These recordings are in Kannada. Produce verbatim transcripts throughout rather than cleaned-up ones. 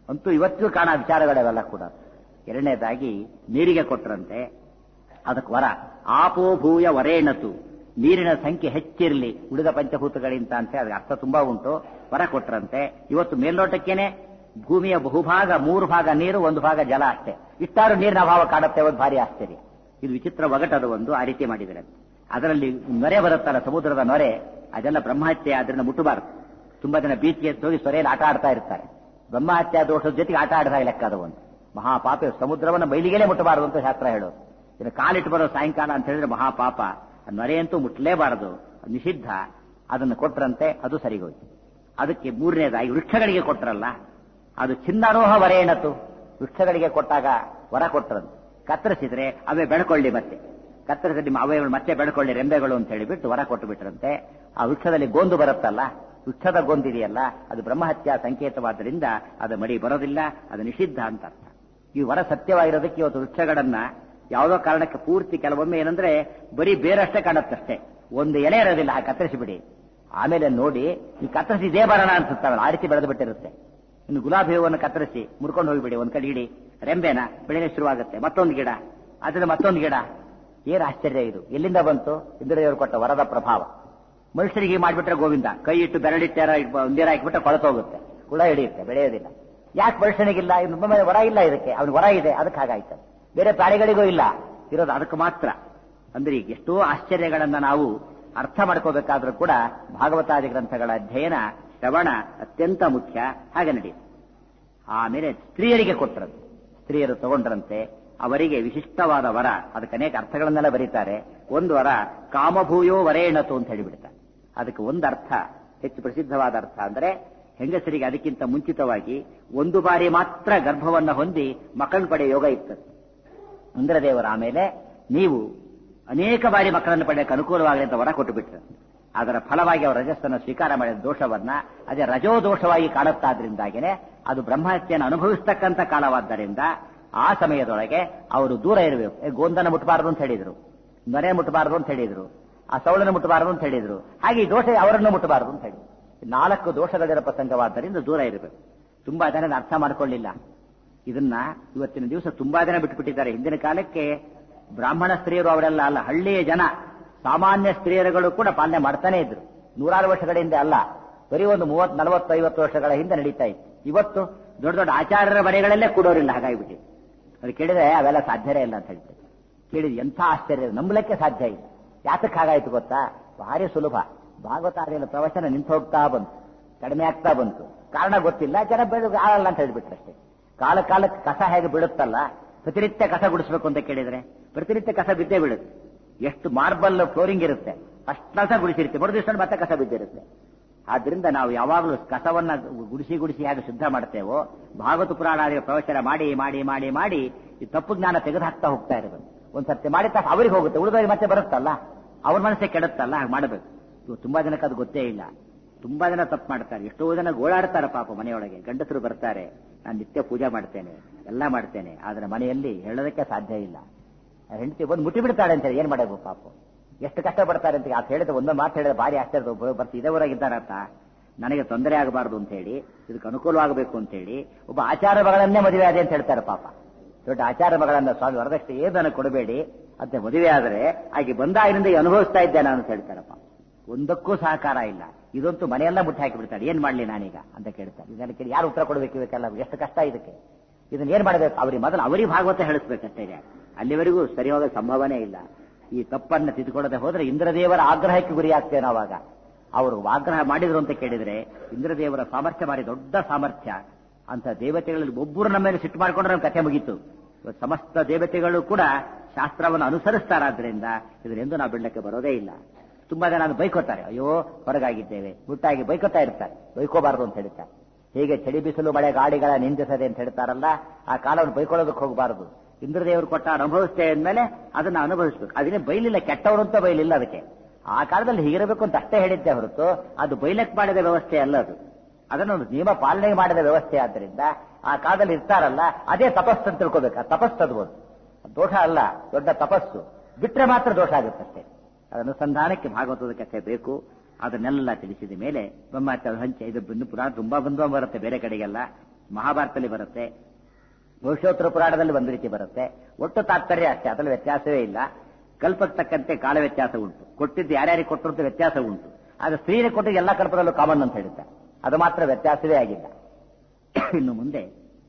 ಅಂತೂ ಇವತ್ತಿಗೂ ಕಾಣ ವಿಚಾರಗಳೆಲ್ಲ ಕೂಡ. ಎರಡನೇದಾಗಿ ನೀರಿಗೆ ಕೊಟ್ಟರಂತೆ, ಅದಕ್ಕೆ ವರ ಆಪೋ ಭೂಯ ವರೇಣತು, ನೀರಿನ ಸಂಖ್ಯೆ ಹೆಚ್ಚಿರಲಿ ಉಳಿದ ಪಂಚಭೂತಗಳಿಂತ ಅಂತ ಅದಕ್ಕೆ ಅರ್ಥ ತುಂಬಾ ಉಂಟು. ವರ ಕೊಟ್ಟರಂತೆ. ಇವತ್ತು ಮೇಲ್ನೋಟಕ್ಕೇನೆ ಭೂಮಿಯ ಬಹುಭಾಗ ಮೂರು ಭಾಗ ನೀರು, ಒಂದು ಭಾಗ ಜಲ ಅಷ್ಟೇ. ಇಷ್ಟಾರು ನೀರಿನ ಅಭಾವ ಕಾಡುತ್ತೆ, ಒಂದು ಭಾರಿ ಆಶ್ಚರ್ಯ. ಇದು ವಿಚಿತ್ರ ಒಗಟದು ಒಂದು, ಆ ರೀತಿ ಮಾಡಿದರೆ. ಅದರಲ್ಲಿ ನೊರೆ ಬರುತ್ತಲ್ಲ, ಸಮುದ್ರದ ನೊರೆ, ಅದೆಲ್ಲ ಬ್ರಹ್ಮಹತ್ಯೆ ಆದ್ರಿಂದ ಮುಟ್ಟಬಾರದು. ತುಂಬಾ ಜನ ಬೀಚ್ಗೆ ಹೋಗಿ ಸೊರೆಯಲ್ಲಿ ಆಟ ಆಡ್ತಾ ಇರ್ತಾರೆ. ಬ್ರಹ್ಮಹತ್ಯೆ ದೋಷದ ಜೊತೆಗೆ ಆಟ ಆಡಿದಾಗ ಲೆಕ್ಕ ಅದು ಒಂದು ಮಹಾಪಾಪ. ಸಮುದ್ರವನ್ನು ಮೈಲಿಗೆಲೇ ಮುಟ್ಟಬಾರದು ಅಂತ ಶಾಸ್ತ್ರ ಹೇಳೋದು. ಇನ್ನು ಕಾಲಿಟ್ಟು ಬರೋ ಸಾಯಂಕಾಲ ಅಂತ ಹೇಳಿದ್ರೆ ಮಹಾಪಾಪ. ನೊರೆಯಂತೂ ಮುಟ್ಟಲೇಬಾರದು, ನಿಷಿದ್ಧ. ಅದನ್ನು ಕೊಟ್ಟರಂತೆ, ಅದು ಸರಿಗೋಯ್ತು. ಅದಕ್ಕೆ ಮೂರನೇದಾಗಿ ವೃಕ್ಷಗಳಿಗೆ ಕೊಟ್ಟರಲ್ಲ, ಅದು ಚಿನ್ನಾರೋಹ ವರೇಣತು. ವೃಕ್ಷಗಳಿಗೆ ಕೊಟ್ಟಾಗ ವರ ಕೊಟ್ಟರಂತೆ, ಕತ್ತರಿಸಿದ್ರೆ ಅವೇ ಬೆಳ್ಕೊಳ್ಳಿ, ಮತ್ತೆ ಕತ್ತರಿಸಿ ನಿಮ್ಮ ಅವಯಗಳು ಮತ್ತೆ ಬೆಳ್ಕೊಳ್ಳಿ ರೆಂಬೆಗಳು ಅಂತ ಹೇಳಿಬಿಟ್ಟು ವರ ಕೊಟ್ಟು ಬಿಟ್ರಂತೆ. ಆ ವೃಕ್ಷದಲ್ಲಿ ಗೋಂದು ಬರುತ್ತಲ್ಲ, ವೃಕ್ಷದ ಗೊಂದಿದೆಯಲ್ಲ, ಅದು ಬ್ರಹ್ಮಹತ್ಯಾ ಸಂಕೇತವಾದ್ದರಿಂದ ಅದು ಮಡಿ ಬರೋದಿಲ್ಲ, ಅದು ನಿಷಿದ್ಧ ಅಂತ ಅರ್ಥ. ಈ ವರ ಸತ್ಯವಾಗಿರೋದಕ್ಕೆ ಇವತ್ತು ವೃಕ್ಷಗಳನ್ನ ಯಾವುದೋ ಕಾರಣಕ್ಕೆ ಪೂರ್ತಿ ಕೆಲವೊಮ್ಮೆ ಏನಂದ್ರೆ ಬರೀ ಬೇರಷ್ಟೇ ಕಾಣುತ್ತಷ್ಟೇ, ಒಂದು ಎಲೆ ಇರೋದಿಲ್ಲ, ಹಾಗೆ ಕತ್ತರಿಸಿಬಿಡಿ. ಆಮೇಲೆ ನೋಡಿ ಈ ಕತ್ತರಿಸಿ ಇದೇ ಬರೋಣ ಅನ್ಸುತ್ತಾವಲ್ಲ, ಆ ರೀತಿ ಬೆಳೆದು ಬಿಟ್ಟಿರುತ್ತೆ. ಇನ್ನು ಗುಲಾಬಿ ಹೂವನ್ನು ಕತ್ತರಿಸಿ ಮುರ್ಕೊಂಡು ಹೋಗಿಬಿಡಿ, ಒಂದ್ ಕಡೆ ಇಡಿ ರೆಂಬೆನ, ಬೆಳೆಯಲು ಶುರುವಾಗುತ್ತೆ. ಮತ್ತೊಂದು ಗಿಡ, ಅದರಿಂದ ಮತ್ತೊಂದು ಗಿಡ. ಏನ್ ಆಶ್ಚರ್ಯ ಇದು! ಎಲ್ಲಿಂದ ಬಂತು? ಇಂದ್ರದೇವರು ಕೊಟ್ಟ ವರದ ಪ್ರಭಾವ. ಮನುಷ್ಯರಿಗೆ ಮಾಡಿಬಿಟ್ರೆ ಗೋವಿಂದ, ಕೈ ಇಟ್ಟು ಬೆರಳಿಟ್ಟಾರ ನೀರ ಹಾಕಿಬಿಟ್ರೆ ಕೊಳತೋಗುತ್ತೆ, ಹುಳ ಹಿಡಿಯುತ್ತೆ, ಬೆಳೆಯೋದಿಲ್ಲ. ಯಾಕೆ ಮನುಷ್ಯನಿಗಿಲ್ಲ? ಇನ್ನು ವರ ಇಲ್ಲ ಇದಕ್ಕೆ, ಅವನು ವರ ಇದೆ, ಅದಕ್ಕೆ ಹಾಗಾಯ್ತು. ಬೇರೆ ಪ್ರಾಣಿಗಳಿಗೂ ಇಲ್ಲ, ಇರೋದು ಅದಕ್ಕೆ ಮಾತ್ರ. ಅಂದ್ರೆ ಈಗ ಎಷ್ಟೋ ಆಶ್ಚರ್ಯಗಳನ್ನ ನಾವು ಅರ್ಥ ಮಾಡ್ಕೋಬೇಕಾದ್ರೂ ಕೂಡ ಭಾಗವತಾದಿ ಗ್ರಂಥಗಳ ಅಧ್ಯಯನ, ಶ್ರವಣ ಅತ್ಯಂತ ಮುಖ್ಯ. ಹಾಗೆ ನಡೆಯುತ್ತೆ. ಆಮೇಲೆ ಸ್ತ್ರೀಯರಿಗೆ ಕೊಟ್ಟರಂತೆ, ಸ್ತ್ರೀಯರು ತಗೊಂಡ್ರಂತೆ, ಅವರಿಗೆ ವಿಶಿಷ್ಟವಾದ ವರ. ಅದಕ್ಕೆ ಅನೇಕ ಅರ್ಥಗಳನ್ನೆಲ್ಲ ಬರೀತಾರೆ. ಒಂದು ವರ ಕಾಮಭೂಯೋ ವರೇಣತು ಅಂತ ಹೇಳಿಬಿಡ್ತಾರೆ. ಅದಕ್ಕೆ ಒಂದು ಅರ್ಥ, ಹೆಚ್ಚು ಪ್ರಸಿದ್ಧವಾದ ಅರ್ಥ ಅಂದ್ರೆ ಹೆಂಗಸರಿಗೆ ಅದಕ್ಕಿಂತ ಮುಂಚಿತವಾಗಿ ಒಂದು ಬಾರಿ ಮಾತ್ರ ಗರ್ಭವನ್ನ ಹೊಂದಿ ಮಕ್ಕಳನ್ನು ಪಡೆಯ ಯೋಗ ಇರ್ತದೆ. ಇಂದ್ರದೇವರ ಆಮೇಲೆ ನೀವು ಅನೇಕ ಬಾರಿ ಮಕ್ಕಳನ್ನು ಪಡೆಯಕ್ಕೆ ಅನುಕೂಲವಾಗಲಿ ಅಂತ ವರ ಕೊಟ್ಟು ಬಿಟ್ರು. ಅದರ ಫಲವಾಗಿ ಅವರು ರಜಸ್ಸನ್ನು ಸ್ವೀಕಾರ ಮಾಡಿದ ದೋಷವನ್ನ ಅದೇ ರಜೋ ದೋಷವಾಗಿ ಕಾಣುತ್ತಾದ್ರಿಂದಾಗಿನೇ ಅದು ಬ್ರಹ್ಮಹತ್ಯೆಯನ್ನು ಅನುಭವಿಸ್ತಕ್ಕಂಥ ಕಾಲವಾದ್ದರಿಂದ ಆ ಸಮಯದೊಳಗೆ ಅವರು ದೂರ ಇರಬೇಕು. ಗೋಂದನ ಮುಟ್ಟಬಾರದು ಅಂತ ಹೇಳಿದ್ರು, ನೊರೆ ಮುಟ್ಟಬಾರದು ಅಂತ ಹೇಳಿದ್ರು, ಆ ಸೌಳನ್ನು ಮುಟ್ಟಬಾರದು ಅಂತ ಹೇಳಿದ್ರು. ಹಾಗೆ ಈ ದೋಷ ಅವರನ್ನು ಮುಟ್ಟಬಾರದು ಅಂತ ಹೇಳಿದ್ರು. ನಾಲ್ಕು ದೋಷಗಳಿರೋ ಪ್ರಸಂಗವಾದ್ದರಿಂದ ದೂರ ಇರಬೇಕು. ತುಂಬಾ ಜನ ಅರ್ಥ ಮಾಡ್ಕೊಳ್ಳಿಲ್ಲ ಇದನ್ನ. ಇವತ್ತಿನ ದಿವಸ ತುಂಬಾ ಜನ ಬಿಟ್ಟುಬಿಟ್ಟಿದ್ದಾರೆ. ಹಿಂದಿನ ಕಾಲಕ್ಕೆ ಬ್ರಾಹ್ಮಣ ಸ್ತ್ರೀಯರು ಅವರೆಲ್ಲ ಅಲ್ಲ, ಹಳ್ಳಿಯ ಜನ, ಸಾಮಾನ್ಯ ಸ್ತ್ರೀಯರುಗಳು ಕೂಡ ಪಾಲನೆ ಮಾಡ್ತಾನೆ ಇದ್ರು. ನೂರಾರು ವರ್ಷಗಳ ಹಿಂದೆ ಅಲ್ಲ, ಬರೀ ಒಂದು ಮೂವತ್ ನಲವತ್ತು ಐವತ್ತು ವರ್ಷಗಳ ಹಿಂದೆ ನಡೀತಾ ಇತ್ತು. ಇವತ್ತು ದೊಡ್ಡ ದೊಡ್ಡ ಆಚಾರ್ಯರ ಮನೆಗಳಲ್ಲೇ ಕೂಡೋರಿಲ್ಲ, ಹಾಗಾಗಿಬಿಟ್ಟು. ಅದು ಕೇಳಿದ್ರೆ ಅವೆಲ್ಲ ಸಾಧ್ಯನೇ ಇಲ್ಲ ಅಂತ ಹೇಳ್ತಾರೆ. ಕೇಳಿದ್ರೆ ಎಂಥ ಆಶ್ಚರ್ಯ, ನಂಬಲಿಕ್ಕೆ ಸಾಧ್ಯ ಇಲ್ಲ. ಯಾತಕ್ಕೆ ಹಾಗಾಯ್ತು ಗೊತ್ತಾ? ಭಾರಿ ಸುಲಭ. ಭಾಗವತಾದಿಗಳ ಪ್ರವಚನ ನಿಂತು ಹೋಗ್ತಾ ಬಂತು, ಕಡಿಮೆ ಆಗ್ತಾ ಬಂತು. ಕಾರಣ ಗೊತ್ತಿಲ್ಲ, ಜನ ಬೆಳೆದು ಆಗಲ್ಲ ಅಂತ ಹೇಳ್ಬಿಟ್ರಷ್ಟೇ. ಕಾಲ ಕಾಲಕ್ಕೆ ಕಸ ಹೇಗೆ ಬೀಳುತ್ತಲ್ಲ, ಪ್ರತಿನಿತ್ಯ ಕಸ ಗುಡಿಸ್ಬೇಕು ಅಂತ ಕೇಳಿದ್ರೆ ಪ್ರತಿನಿತ್ಯ ಕಸ ಬಿದ್ದೇ ಬೀಳುತ್ತೆ. ಎಷ್ಟು ಮಾರ್ಬಲ್ ಫ್ಲೋರಿಂಗ್ ಇರುತ್ತೆ, ಅಷ್ಟು ಕಸ ಗುಡಿಸಿರುತ್ತೆ, ಮರು ದಿವಸ ಮತ್ತೆ ಕಸ ಬಿದ್ದಿರುತ್ತೆ. ಆದ್ರಿಂದ ನಾವು ಯಾವಾಗಲೂ ಕಸವನ್ನ ಗುಡಿಸಿ ಗುಡಿಸಿ ಹೇಗೆ ಶುದ್ಧ ಮಾಡ್ತೇವೋ, ಭಾಗವತ ಪುರಾಣಾದಿಗಳ ಪ್ರವಚನ ಮಾಡಿ ಮಾಡಿ ಮಾಡಿ ಮಾಡಿ ಈ ತಪ್ಪು ಜ್ಞಾನ ತೆಗೆದುಹಾಕ್ತಾ ಹೋಗ್ತಾ ಇರೋದು. ಒಂದ್ಸರ್ತಿ ಮಾಡಿದ ತಕ್ಷಣ ಅವ್ರಿಗೆ ಹೋಗುತ್ತೆ, ಉಳಿದವರಿಗೆ ಮತ್ತೆ ಬರುತ್ತಲ್ಲ, ಅವ್ರ ಮನಸ್ಸೇ ಕೆಡುತ್ತಲ್ಲ, ಹಾಗೆ ಮಾಡಬೇಕು. ಇವು ತುಂಬಾ ಜನಕ್ಕೆ ಅದು ಗೊತ್ತೇ ಇಲ್ಲ. ತುಂಬಾ ಜನ ತಪ್ಪು ಮಾಡ್ತಾರೆ. ಎಷ್ಟೋ ಜನ ಗೋಳಾಡ್ತಾರೆ ಪಾಪ ಮನೆಯೊಳಗೆ. ಗಂಡಸರು ಬರ್ತಾರೆ, ನಾನು ನಿತ್ಯ ಪೂಜೆ ಮಾಡ್ತೇನೆ, ಎಲ್ಲ ಮಾಡ್ತೇನೆ, ಆದ್ರೆ ಮನೆಯಲ್ಲಿ ಹೇಳೋದಕ್ಕೆ ಸಾಧ್ಯ ಇಲ್ಲ. ಹೆಂಡತಿ ಬಂದು ಮುಟ್ಟಿ ಬಿಡ್ತಾಳೆ ಅಂತ ಹೇಳಿ ಏನ್ ಮಾಡಬೇಕು ಪಾಪ, ಎಷ್ಟು ಕಷ್ಟ ಪಡ್ತಾರೆ ಅಂತ. ಅದು ಹೇಳಿದ್ರೆ ಒಂದೊಂದು ಮಾತು ಹೇಳಿದ್ರೆ ಭಾರಿ ಆಶ್ಚರ್ಯ ಬರ್ತಿ, ಇದೇ ಊರಾಗಿದ್ದಾರಂತ ನನಗೆ ತೊಂದರೆ ಆಗಬಾರದು ಅಂತ ಹೇಳಿ, ಇದಕ್ಕೆ ಅನುಕೂಲವಾಗಬೇಕು ಅಂತ ಹೇಳಿ ಒಬ್ಬ ಆಚಾರ ಮಗಳನ್ನೇ ಮದುವೆ ಆದೆ ಅಂತ ಹೇಳ್ತಾರೆ ಪಾಪ. ದೊಡ್ಡ ಆಚಾರ ಮಗಳನ್ನ ಸ್ವಾಮಿ ವರದಕ್ಷಿಣೆ ಏನನ್ನು ಕೊಡಬೇಡಿ ಅಂತ ಮದುವೆ ಆದರೆ ಆಕೆ ಬಂದಾಗಿನಿಂದ ಅನುಭವಿಸ್ತಾ ಇದ್ದೆ ನಾನು ಅಂತ ಹೇಳ್ತಾರಪ್ಪ. ಒಂದಕ್ಕೂ ಸಹಕಾರ ಇಲ್ಲ. ಇದಂತೂ ಮನೆಯೆಲ್ಲ ಮುಟ್ಟಿ ಹಾಕಿ ಬಿಡ್ತಾರೆ. ಏನ್ ಮಾಡ್ಲಿ ನಾನೀಗ ಅಂತ ಕೇಳ್ತಾರೆ. ಇದನ್ನ ಕೇಳಿ ಯಾರು ಉತ್ತರ ಕೊಡಬೇಕು? ಇವಕ್ಕೆಲ್ಲ ಎಷ್ಟು ಕಷ್ಟ ಇದಕ್ಕೆ. ಇದನ್ನ ಏನ್ ಮಾಡಬೇಕು? ಅವ್ರಿಗೆ ಮೊದಲು ಅವರಿಗೆ ಭಾಗವತ ಹೇಳಿಸ್ಬೇಕಷ್ಟೇ. ಅಲ್ಲಿವರೆಗೂ ಸರಿ ಹೋಗೋ ಸಂಭವನೇ ಇಲ್ಲ. ಈ ತಪ್ಪನ್ನ ತಿದ್ದುಕೊಳ್ಳದೆ ಹೋದ್ರೆ ಇಂದ್ರದೇವರ ಆಗ್ರಹಕ್ಕೆ ಗುರಿ ಆಗ್ತೇವೆ ನಾವಾಗ. ಅವರು ಆಗ್ರಹ ಮಾಡಿದ್ರು ಅಂತ ಕೇಳಿದ್ರೆ ಇಂದ್ರದೇವರ ಸಾಮರ್ಥ್ಯ ಮಾಡಿ ದೊಡ್ಡ ಸಾಮರ್ಥ್ಯ ಅಂತ. ದೇವತೆಗಳಲ್ಲಿ ಒಬ್ಬರು ನಮ್ಮ ಮೇಲೆ ಸಿಟ್ಟು ಮಾಡ್ಕೊಂಡ್ರೆ ನಮ್ಮ ಕಥೆ ಮುಗೀತು. ಸಮಸ್ತ ದೇವತೆಗಳು ಕೂಡ ಶಾಸ್ತ್ರವನ್ನು ಅನುಸರಿಸ್ತಾರಾದ್ರಿಂದ ಇದರೆಂದು ನಾವು ಬಿಡಲಿಕ್ಕೆ ಬರೋದೇ ಇಲ್ಲ. ತುಂಬಾ ಜನ ಅದು ಬೈಕೋತಾರೆ, ಅಯ್ಯೋ ಹೊರಗಾಗಿದ್ದೇವೆ ಮುಟ್ಟಾಗಿ ಬೈಕೋತಾ ಇರ್ತಾರೆ. ಬೈಕೋಬಾರದು ಅಂತ ಹೇಳ್ತಾರೆ. ಹೇಗೆ ಚಳಿ ಬಿಸಿಲು ಮಳೆ ಗಾಡಿಗಳ ನಿಂದಿಸದೆ ಅಂತ ಹೇಳ್ತಾರಲ್ಲ, ಆ ಕಾಲವನ್ನು ಬೈಕೊಳ್ಳೋದಕ್ಕೆ ಹೋಗಬಾರದು. ಇಂದ್ರದೇವರು ಕೊಟ್ಟ ಅನುಭವಿಸ್ತೇವೆ ಅಂದ್ಮೇಲೆ ಅದನ್ನ ಅನುಭವಿಸ್ಬೇಕು. ಅದನ್ನೇ ಬೈಲಿಲ್ಲ, ಕೆಟ್ಟವರು ಅಂತ ಬೈಲಿಲ್ಲ ಅದಕ್ಕೆ. ಆ ಕಾಲದಲ್ಲಿ ಹೀಗಿರಬೇಕು ಅಂತ ಅಷ್ಟೇ ಹೇಳಿದ್ದೆ ಹೊರತು ಅದು ಬೈಲಕ್ ಮಾಡಿದ ವ್ಯವಸ್ಥೆ ಅಲ್ಲ. ಅದು ಅದನ್ನು ನಿಯಮ ಪಾಲನೆ ಮಾಡಿದ ವ್ಯವಸ್ಥೆ. ಆದ್ದರಿಂದ ಆ ಕಾಲದಲ್ಲಿ ಇರ್ತಾರಲ್ಲ, ಅದೇ ತಪಸ್ಸು ಅಂತ ತಿಳ್ಕೋಬೇಕು. ಆ ತಪಸ್ಸು ಅದು ದೋಷ ಅಲ್ಲ, ದೊಡ್ಡ ತಪಸ್ಸು. ಬಿಟ್ರೆ ಮಾತ್ರ ದೋಷ ಆಗುತ್ತಷ್ಟೇ. ಅನುಸಂಧಾನಕ್ಕೆ ಭಾಗವತದ ಕಥೆ ಬೇಕು. ಅದನ್ನೆಲ್ಲ ತಿಳಿಸಿದ ಮೇಲೆ ಬ್ರಹ್ಮತ್ಯ ಹಂಚ ಇದು ಪುರಾಣ ತುಂಬಾ ಬಂದು ಬರುತ್ತೆ ಬೇರೆ ಕಡೆಗೆಲ್ಲ. ಮಹಾಭಾರತದಲ್ಲಿ ಬರುತ್ತೆ, ಭವಿಷ್ಯೋತ್ತರ ಪುರಾಣದಲ್ಲಿ ಒಂದು ರೀತಿ ಬರುತ್ತೆ. ಒಟ್ಟು ತಾತ್ಪರ್ಯ ಅಷ್ಟೇ, ಅದರಲ್ಲಿ ವ್ಯತ್ಯಾಸವೇ ಇಲ್ಲ. ಕಲ್ಪಕ್ಕೆ ತಕ್ಕಂತೆ ಕಾಲ ವ್ಯತ್ಯಾಸ ಉಂಟು, ಕೊಟ್ಟಿದ್ದು ಯಾರ್ಯಾರಿಗೆ ಕೊಟ್ಟರಂತ ವ್ಯತ್ಯಾಸ ಉಂಟು. ಆದ್ರೆ ಸ್ತ್ರೀಗೆ ಕೊಟ್ಟಿದ್ದು ಎಲ್ಲ ಕಲ್ಪದಲ್ಲೂ ಕಾಮನ್ ಅಂತ ಹೇಳ್ತಾರೆ, ಅದು ಮಾತ್ರ ವ್ಯತ್ಯಾಸವೇ ಆಗಿಲ್ಲ. ಇನ್ನು ಮುಂದೆ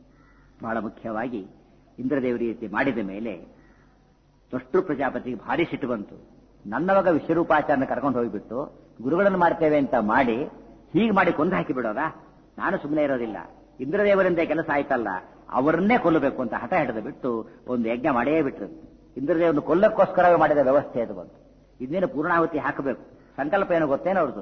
ಬಹಳ ಮುಖ್ಯವಾಗಿ ಇಂದ್ರದೇವರ ರೀತಿ ಮಾಡಿದ ಮೇಲೆ ತ್ವಷ್ಟೃ ಪ್ರಜಾಪತಿಗೆ ಭಾರಿ ಸಿಟ್ಟು ಬಂತು. ನನ್ನವಾಗ ವಿಶ್ವರೂಪಾಚಾರ್ಯನ ಕರ್ಕೊಂಡು ಹೋಗಿಬಿಟ್ಟು ಗುರುಗಳನ್ನು ಮಾಡ್ತೇವೆ ಅಂತ ಮಾಡಿ ಹೀಗೆ ಮಾಡಿ ಕೊಂದು ಹಾಕಿ ಬಿಡೋದಾ? ನಾನು ಸುಮ್ಮನೆ ಇರೋದಿಲ್ಲ, ಇಂದ್ರದೇವರಿಂದ ಕೆಲಸ ಆಯ್ತಲ್ಲ, ಅವರನ್ನೇ ಕೊಲ್ಲಬೇಕು ಅಂತ ಹಠ ಹಿಡಿದು ಬಿಟ್ಟು ಒಂದು ಯಜ್ಞ ಮಾಡೇ ಬಿಟ್ರು. ಇಂದ್ರದೇವರನ್ನು ಕೊಲ್ಲಕ್ಕೋಸ್ಕರವೇ ಮಾಡಿದ ವ್ಯವಸ್ಥೆ ಅದು ಬಂತು. ಇನ್ನೇನು ಪೂರ್ಣಾಹುತಿ ಹಾಕಬೇಕು, ಸಂಕಲ್ಪ ಏನೋ ಗೊತ್ತೇನೋ ಅವ್ರದ್ದು.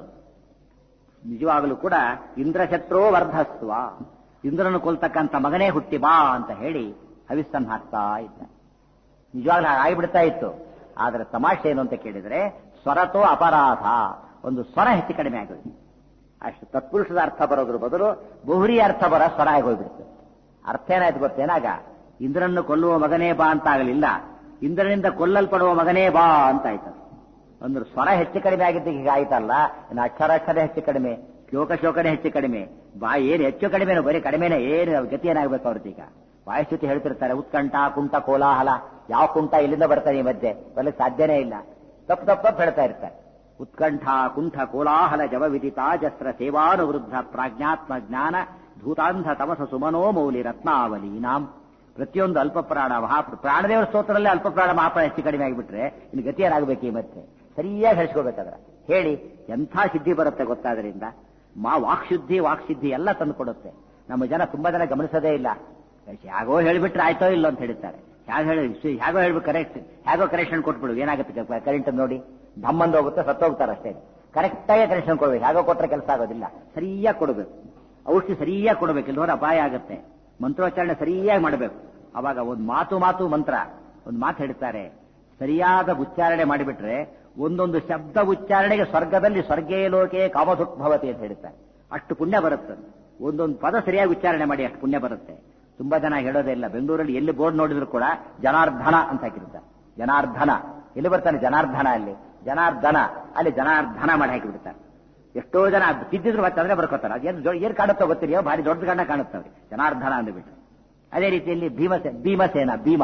ನಿಜವಾಗಲೂ ಕೂಡ ಇಂದ್ರಶತ್ರೋ ವರ್ಧಸ್ವ, ಇಂದ್ರನು ಕೊಲ್ತಕ್ಕಂಥ ಮಗನೇ ಹುಟ್ಟಿ ಬಾ ಅಂತ ಹೇಳಿ ಹವಿಸ್ಸನ್ನು ಹಾಕ್ತಾ ಇದ್ದ. ನಿಜವಾಗ್ಲೂ ಆಗಿಬಿಡ್ತಾ ಇತ್ತು. ಆದರೆ ತಮಾಷೆ ಏನು ಅಂತ ಕೇಳಿದ್ರೆ ಸ್ವರತೋ ಅಪರಾಧ, ಒಂದು ಸ್ವರ ಹೆಚ್ಚು ಕಡಿಮೆ ಆಗೋದು. ಅಷ್ಟು ತತ್ಪುರುಷದ ಅರ್ಥ ಬರೋದ್ರ ಬದಲು ಬಹುರಿ ಅರ್ಥ ಬರೋ ಸ್ವರ ಆಗೋಗ್ಬಿಡುತ್ತೆ. ಅರ್ಥ ಏನಾಯ್ತು ಗೊತ್ತೇನಾಗ, ಇಂದ್ರನ್ನು ಕೊಲ್ಲುವ ಮಗನೇ ಬಾ ಅಂತ ಆಗಲಿಲ್ಲ, ಇಂದ್ರನಿಂದ ಕೊಲ್ಲಲ್ಪಡುವ ಮಗನೇ ಬಾ ಅಂತಾಯ್ತು. ಒಂದು ಸ್ವರ ಹೆಚ್ಚು ಕಡಿಮೆ ಆಗಿದ್ದಕ್ಕೆ ಈಗ ಆಯ್ತಲ್ಲ, ಇನ್ನು ಅಕ್ಷರ ಅಕ್ಷರ ಹೆಚ್ಚು ಕಡಿಮೆ, ಶೋಕ ಶೋಕನೇ ಹೆಚ್ಚು ಕಡಿಮೆ, ಬಾ ಏನು ಹೆಚ್ಚು ಕಡಿಮೆನೋ, ಬರೀ ಕಡಿಮೆನೇ, ಏನು ಗತಿ ಏನಾಗಬೇಕು ಅವ್ರದ್ದೀಗ. ವಾಯುಸ್ತುತಿ ಹೇಳ್ತಿರ್ತಾರೆ, ಉತ್ಕಂಠ ಕುಂಠ ಕೋಲಾಹಲ, ಯಾವ ಕುಂಠ ಇಲ್ಲಿಂದ ಬರ್ತಾರೆ ಈ ಮಧ್ಯೆ ಬರ್ಲಿಕ್ಕೆ ಸಾಧ್ಯನೇ ಇಲ್ಲ, ತಪ್ಪು ತಪ್ಪು ತಪ್ಪು ಹೇಳ್ತಾ ಇರ್ತಾರೆ. ಉತ್ಕಂಠ ಕುಂಠ ಕೋಲಾಹಲ ಜವ ವಿದಿತಾಜಸ್ತ್ರ ಸೇವಾನುವೃದ್ಧ ಪ್ರಾಜ್ಞಾತ್ಮ ಜ್ಞಾನ ಧೂತಾಂಧ ತಮಸ ಸುಮನೋ ಮೌಲಿ ರತ್ನಾವಲಿ ನಾಂ. ಪ್ರತಿಯೊಂದು ಅಲ್ಪಪ್ರಾಣ ಮಹಾ ಪ್ರಾಣದೇವರ ಸ್ತೋತ್ರದಲ್ಲೇ ಅಲ್ಪಪ್ರಾಣ ಮಹಾಪ್ರಾಣ ಹೆಚ್ಚು ಕಡಿಮೆ ಆಗಿಬಿಟ್ರೆ ಇನ್ನು ಗತಿ ಏನಾಗಬೇಕು ಈ ಮತ್ತೆ? ಸರಿಯಾಗಿ ಹೇಳಿಸ್ಕೋಬೇಕಾದ್ರ ಹೇಳಿ ಎಂಥ ಸಿದ್ಧಿ ಬರುತ್ತೆ ಗೊತ್ತಾದ್ರಿಂದ. ಮಾ ವಾಕ್ಶುದ್ಧಿ ವಾಕ್ಸಿದ್ಧಿ ಎಲ್ಲ ತಂದು ಕೊಡುತ್ತೆ. ನಮ್ಮ ಜನ ತುಂಬಾ ಜನ ಗಮನಿಸೋದೇ ಇಲ್ಲ. ಹೇಗೋ ಹೇಳಿಬಿಟ್ರೆ ಆಯ್ತೋ ಇಲ್ಲೋ ಅಂತ ಹೇಳ್ತಾರೆ. ಹೇಗೆ ಹೇಳಿ ಹೇಗೋ ಹೇಳ್ಬೇಕು, ಕರೆಕ್ಟ್ ಹೇಗೋ ಕರೆಕ್ಷನ್ ಕೊಟ್ಬಿಡು, ಏನಾಗುತ್ತೆ ಕರೆಂಟ್ ನೋಡಿ ಧಮ್ಮಂದು ಹೋಗುತ್ತೆ, ಸತ್ತೋಗ್ತಾರೆ ಅಷ್ಟೇ. ಕರೆಕ್ಟಾಗಿ ಕರೆಕ್ಷನ್ ಕೊಡ್ಬೇಕು, ಹೇಗೋ ಕೊಟ್ಟರೆ ಕೆಲಸ ಆಗೋದಿಲ್ಲ, ಸರಿಯಾಗಿ ಕೊಡಬೇಕು. ಔಷಧಿ ಸರಿಯಾಗಿ ಕೊಡಬೇಕು, ಇಲ್ಲವರೆ ಅಪಾಯ ಆಗುತ್ತೆ. ಮಂತ್ರೋಚ್ಚಾರಣೆ ಸರಿಯಾಗಿ ಮಾಡಬೇಕು. ಅವಾಗ ಒಂದು ಮಾತು ಮಾತು ಮಂತ್ರ ಒಂದು ಮಾತು ಹೇಳ್ತಾರೆ, ಸರಿಯಾದ ಉಚ್ಚಾರಣೆ ಮಾಡಿಬಿಟ್ರೆ ಒಂದೊಂದು ಶಬ್ದ ಉಚ್ಚಾರಣೆಗೆ ಸ್ವರ್ಗದಲ್ಲಿ ಸ್ವರ್ಗೇ ಲೋಕೆ ಕಾಮಸುದ್ಭವತಿ ಅಂತ ಹೇಳ್ತಾರೆ. ಅಷ್ಟು ಪುಣ್ಯ ಬರುತ್ತೆ. ಒಂದೊಂದು ಪದ ಸರಿಯಾಗಿ ಉಚ್ಚಾರಣೆ ಮಾಡಿ ಅಷ್ಟು ಪುಣ್ಯ ಬರುತ್ತೆ. ತುಂಬಾ ಜನ ಹೇಳೋದೇ ಇಲ್ಲ. ಬೆಂಗಳೂರಲ್ಲಿ ಎಲ್ಲಿ ಬೋರ್ಡ್ ನೋಡಿದ್ರು ಕೂಡ ಜನಾರ್ದನ ಅಂತ ಹಾಕಿರ್ತಾರೆ. ಜನಾರ್ದನ ಎಲ್ಲಿ ಬರ್ತಾನೆ? ಜನಾರ್ದನ ಅಲ್ಲಿ ಜನಾರ್ದನ, ಅಲ್ಲಿ ಜನಾರ್ದನ ಮಾಡಿ ಹಾಕಿಬಿಡ್ತಾರೆ. ಎಷ್ಟೋ ಜನ ತಿದ್ದಿದ್ರು ಮತ್ತೆ ಅಂದ್ರೆ ಬರ್ಕೋತಾರೆ. ಅದೇನು ಏನ್ ಕಾಣುತ್ತೋ ಗೊತ್ತಿಲ್ಲ, ಭಾರಿ ದೊಡ್ಡ ಗಂಡ ಕಾಣುತ್ತವ್ರಿ ಜನಾರ್ದನ ಅಂದ್ಬಿಟ್ಟು. ಅದೇ ರೀತಿಯಲ್ಲಿ ಭೀಮಸೇ ಭೀಮಸೇನ ಭೀಮ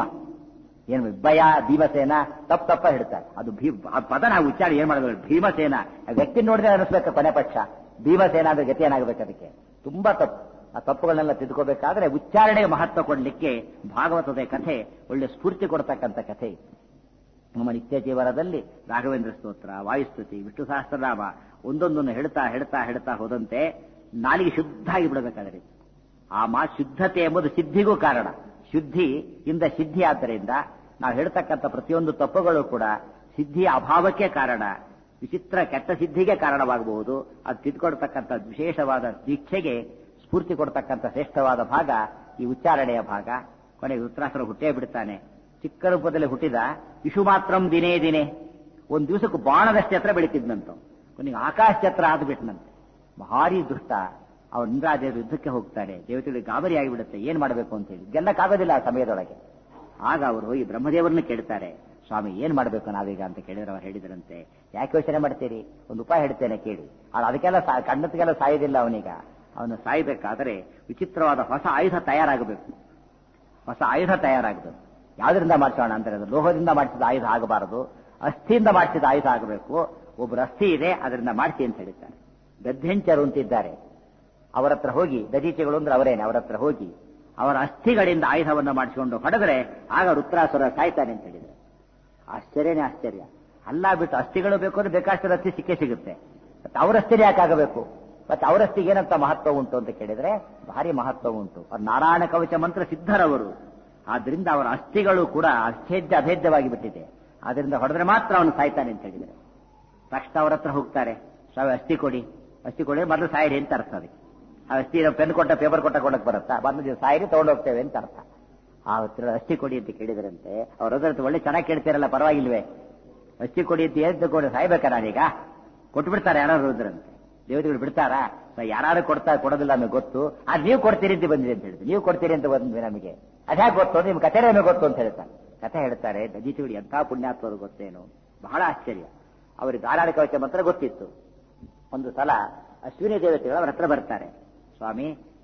ಏನು ಭಯ ಭೀಮಸೇನ ತಪ್ಪ ತಪ್ಪ ಹೇಳ್ತಾರೆ. ಅದು ಭೀ ಆ ಪದ ನಾವು ಉಚ್ಚಾರ ಏನ್ ಮಾಡಬೇಕು? ಭೀಮಸೇನ ವ್ಯಕ್ತಿ ನೋಡಿದ್ರೆ ಅನಿಸ್ಬೇಕು ಕೊನೆ ಪಕ್ಷ. ಭೀಮಸೇನ ಅಂದ್ರೆ ಗತಿ ಏನಾಗಬೇಕು? ಅದಕ್ಕೆ ತುಂಬಾ ತಪ್ಪು. ಆ ತಪ್ಪುಗಳನ್ನೆಲ್ಲ ತಿದ್ಕೋಬೇಕಾದ್ರೆ ಉಚ್ಚಾರಣೆಗೆ ಮಹತ್ವ ಕೊಡಲಿಕ್ಕೆ ಭಾಗವತದ ಕಥೆ ಒಳ್ಳೆ ಸ್ಫೂರ್ತಿ ಕೊಡ್ತಕ್ಕಂಥ ಕಥೆ. ನಮ್ಮ ನಿತ್ಯ ಜೀವನದಲ್ಲಿ ರಾಘವೇಂದ್ರ ಸ್ತೋತ್ರ, ವಾಯುಸ್ತುತಿ, ವಿಷ್ಣು ಸಹಸ್ರನಾಮ ಒಂದೊಂದನ್ನು ಹೇಳ್ತಾ ಹೇಳ್ತಾ ಹೇಳ್ತಾ ಹೋದಂತೆ ನಾಲಿಗೆ ಶುದ್ಧ ಆಗಿ ಬಿಡಬೇಕಾದ್ರೆ ಆ ಮಾತು ಶುದ್ಧತೆ ಎಂಬುದು ಸಿದ್ಧಿಗೂ ಕಾರಣ. ಶುದ್ಧಿ ಇಂದ ಸಿದ್ಧಿ ಆದ್ದರಿಂದ ನಾವು ಹೇಳ್ತಕ್ಕಂಥ ಪ್ರತಿಯೊಂದು ತಪ್ಪುಗಳು ಕೂಡ ಸಿದ್ಧಿಯ ಅಭಾವಕ್ಕೆ ಕಾರಣ, ವಿಚಿತ್ರ ಕೆಟ್ಟ ಸಿದ್ಧಿಗೆ ಕಾರಣವಾಗಬಹುದು. ಅದು ತಿದ್ಕೊಡ್ತಕ್ಕಂಥ ವಿಶೇಷವಾದ ದೀಕ್ಷೆಗೆ ಸ್ಫೂರ್ತಿ ಕೊಡ್ತಕ್ಕಂಥ ಶ್ರೇಷ್ಠವಾದ ಭಾಗ ಈ ಉಚ್ಚಾರಣೆಯ ಭಾಗ. ಕೊನೆಗೆ ವೃತ್ರಾಸುರ ಹುಟ್ಟೇ ಬಿಡ್ತಾನೆ. ಚಿಕ್ಕ ರೂಪದಲ್ಲಿ ಹುಟ್ಟಿದ ಇಶು ಮಾತ್ರಂ ದಿನೇ ದಿನೇ ಒಂದು ದಿವಸಕ್ಕೂ ಬಾಣದಷ್ಟೇ ಹತ್ರ ಬೆಳೀತಿದ್ನಂತ. ಕೊನೆಗೆ ಆಕಾಶ ಛತ್ರ ಆದ್ಬಿಟ್ನಂತೆ. ಭಾರಿ ದುಷ್ಟ. ಅವ್ರು ಇಂದ್ರಾದೇವರು ಯುದ್ಧಕ್ಕೆ ಹೋಗ್ತಾರೆ. ದೇವತೆಗಳಿಗೆ ಗಾಬರಿ ಆಗಿಬಿಡುತ್ತೆ, ಏನ್ ಮಾಡಬೇಕು ಅಂತ ಹೇಳಿ. ಗೆಲ್ಲಕ್ಕಾಗೋದಿಲ್ಲ ಆ ಸಮಯದೊಳಗೆ. ಆಗ ಅವರು ಈ ಬ್ರಹ್ಮದೇವರನ್ನು ಕೇಳ್ತಾರೆ, ಸ್ವಾಮಿ ಏನ್ ಮಾಡಬೇಕು ನಾವೀಗ ಅಂತ ಕೇಳಿದ್ರೆ ಅವ್ರು ಹೇಳಿದ್ರಂತೆ, ಯಾಕೆ ಯೋಚನೆ ಮಾಡ್ತೀರಿ, ಒಂದು ಉಪಾಯ ಹೇಳ್ತೇನೆ ಕೇಳಿ. ಆದ್ರೆ ಅದಕ್ಕೆಲ್ಲ ಕಣ್ಣತ್ತಿಗೆಲ್ಲ ಸಾಯೋದಿಲ್ಲ ಅವನೀಗ. ಅವನು ಸಾಯಬೇಕಾದರೆ ವಿಚಿತ್ರವಾದ ಹೊಸ ಆಯುಧ ತಯಾರಾಗಬೇಕು. ಹೊಸ ಆಯುಧ ತಯಾರಾಗಬೇಕು. ಯಾವ್ದರಿಂದ ಮಾಡಿಸೋಣ ಅಂದ್ರೆ ಅದು ಲೋಹದಿಂದ ಮಾಡಿಸಿದ ಆಯುಧ ಆಗಬಾರದು, ಅಸ್ಥಿಯಿಂದ ಮಾಡಿಸಿದ ಆಯುಧ ಆಗಬೇಕು. ಒಬ್ಬರು ಅಸ್ಥಿ ಇದೆ, ಅದರಿಂದ ಮಾಡಿಸಿ ಅಂತ ಹೇಳಿದ್ದಾರೆ. ದಧ್ಯಂಚರು ಅಂತಿದ್ದಾರೆ, ಅವರ ಹತ್ರ ಹೋಗಿ, ದದೀಚಿಗಳು ಅಂದ್ರೆ ಅವರೇನೆ, ಅವರ ಹತ್ರ ಹೋಗಿ ಅವರ ಅಸ್ಥಿಗಳಿಂದ ಆಯುಧವನ್ನು ಮಾಡಿಸಿಕೊಂಡು ಹೊಡೆದ್ರೆ ಆಗ ವೃತ್ರಾಸುರ ಸಾಯ್ತಾನೆ ಅಂತ ಹೇಳಿದ್ರೆ ಆಶ್ಚರ್ಯನೇ ಆಶ್ಚರ್ಯ. ಅಲ್ಲ ಬಿಟ್ಟು ಅಸ್ಥಿಗಳು ಬೇಕು ಅಂದ್ರೆ ಬೇಕಾಷ್ಟು ಅಸ್ಥಿ ಸಿಕ್ಕೇ ಸಿಗುತ್ತೆ. ಮತ್ತೆ ಅವರ ಅಸ್ಥಿನೇ ಯಾಕಾಗಬೇಕು? ಮತ್ತೆ ಅವರಷ್ಟಿಗೆ ಏನಂತ ಮಹತ್ವ ಉಂಟು ಅಂತ ಕೇಳಿದ್ರೆ ಭಾರಿ ಮಹತ್ವ ಉಂಟು. ಅವ್ರು ನಾರಾಯಣ ಕವಚ ಮಂತ್ರ ಸಿದ್ಧರವರು. ಆದ್ರಿಂದ ಅವರ ಅಸ್ಥಿಗಳು ಕೂಡ ಅಚ್ಛೇದ್ಯ ಅಭೇದ್ಯವಾಗಿ ಬಿಟ್ಟಿದೆ. ಆದ್ರಿಂದ ಹೊಡೆದ್ರೆ ಮಾತ್ರ ಅವನು ಸಾಯ್ತಾನೆ ಅಂತ ಹೇಳಿದರೆ ತಕ್ಷಣ ಅವರ ಹತ್ರ ಹೋಗ್ತಾರೆ, ಸಾವು ಅಸ್ಥಿ ಕೊಡಿ, ಅಸ್ಥಿ ಕೊಡಿ, ಮೊದಲು ಸಾಯಿರಿ ಅಂತ ಅರ್ಥ. ಅದಕ್ಕೆ ಆ ಅಸ್ಥಿ ಪೆನ್ ಕೊಟ್ಟ ಪೇಪರ್ ಕೊಟ್ಟ ಕೊಡಕ್ ಬರುತ್ತಾ? ಮೊದಲು ಸಾಯಿರಿ ತಗೊಂಡೋಗ್ತೇವೆ ಅಂತ ಅರ್ಥ. ಆ ಅಸ್ಥಿ ಕೊಡಿ ಅಂತ ಕೇಳಿದ್ರಂತೆ. ಅವ್ರ ಹತ್ರ ಒಳ್ಳೆ ಚೆನ್ನಾಗಿ ಕೇಳ್ತಾರಲ್ಲ, ಪರವಾಗಿಲ್ವೇ, ಅಸ್ಥಿ ಕೊಡಿ ಅಂತ ಏನ್ ತಗೊಂಡು ಸಾಯ್ಬೇಕಾ ನಾನೀಗ? ಕೊಟ್ಬಿಡ್ತಾರೆ ಯಾರು ಇದ್ರಂತೆ. ದೇವತೆಗಳು ಬಿಡ್ತಾರಾ? ಯಾರು ಕೊಡ್ತಾ ಕೊಡೋದಿಲ್ಲ ನಮಗೆ ಗೊತ್ತು, ಆದ್ರೆ ನೀವು ಕೊಡ್ತೀರಿ ಅಂತ ಬಂದಿದೆ ಅಂತ ಹೇಳಿದ್ರು. ನೀವು ಕೊಡ್ತೀರಿ ಅಂತ ಬಂದ್ವಿ ನಮಗೆ, ಅದ್ಯಾಕೆ ಗೊತ್ತು? ನಿಮ್ ಕಥೆ ನಮಗೆ ಗೊತ್ತು ಅಂತ ಹೇಳ್ತಾರೆ. ಕಥೆ ಹೇಳ್ತಾರೆ, ದದೀಚಿಗಳು ಎಂಥ ಪುಣ್ಯಾತ್ಮರು ಗೊತ್ತೇನು, ಬಹಳ ಆಶ್ಚರ್ಯ. ಅವರಿಗೆ ನಾರಾಯಣ ಕವಚ ಮಂತ್ರ ಗೊತ್ತಿತ್ತು. ಒಂದು ಸಲ ಅಶ್ವಿನಿ ದೇವತೆಗಳು ಅವರ ಹತ್ರ ಬರ್ತಾರೆ, ಸ್ವಾಮಿ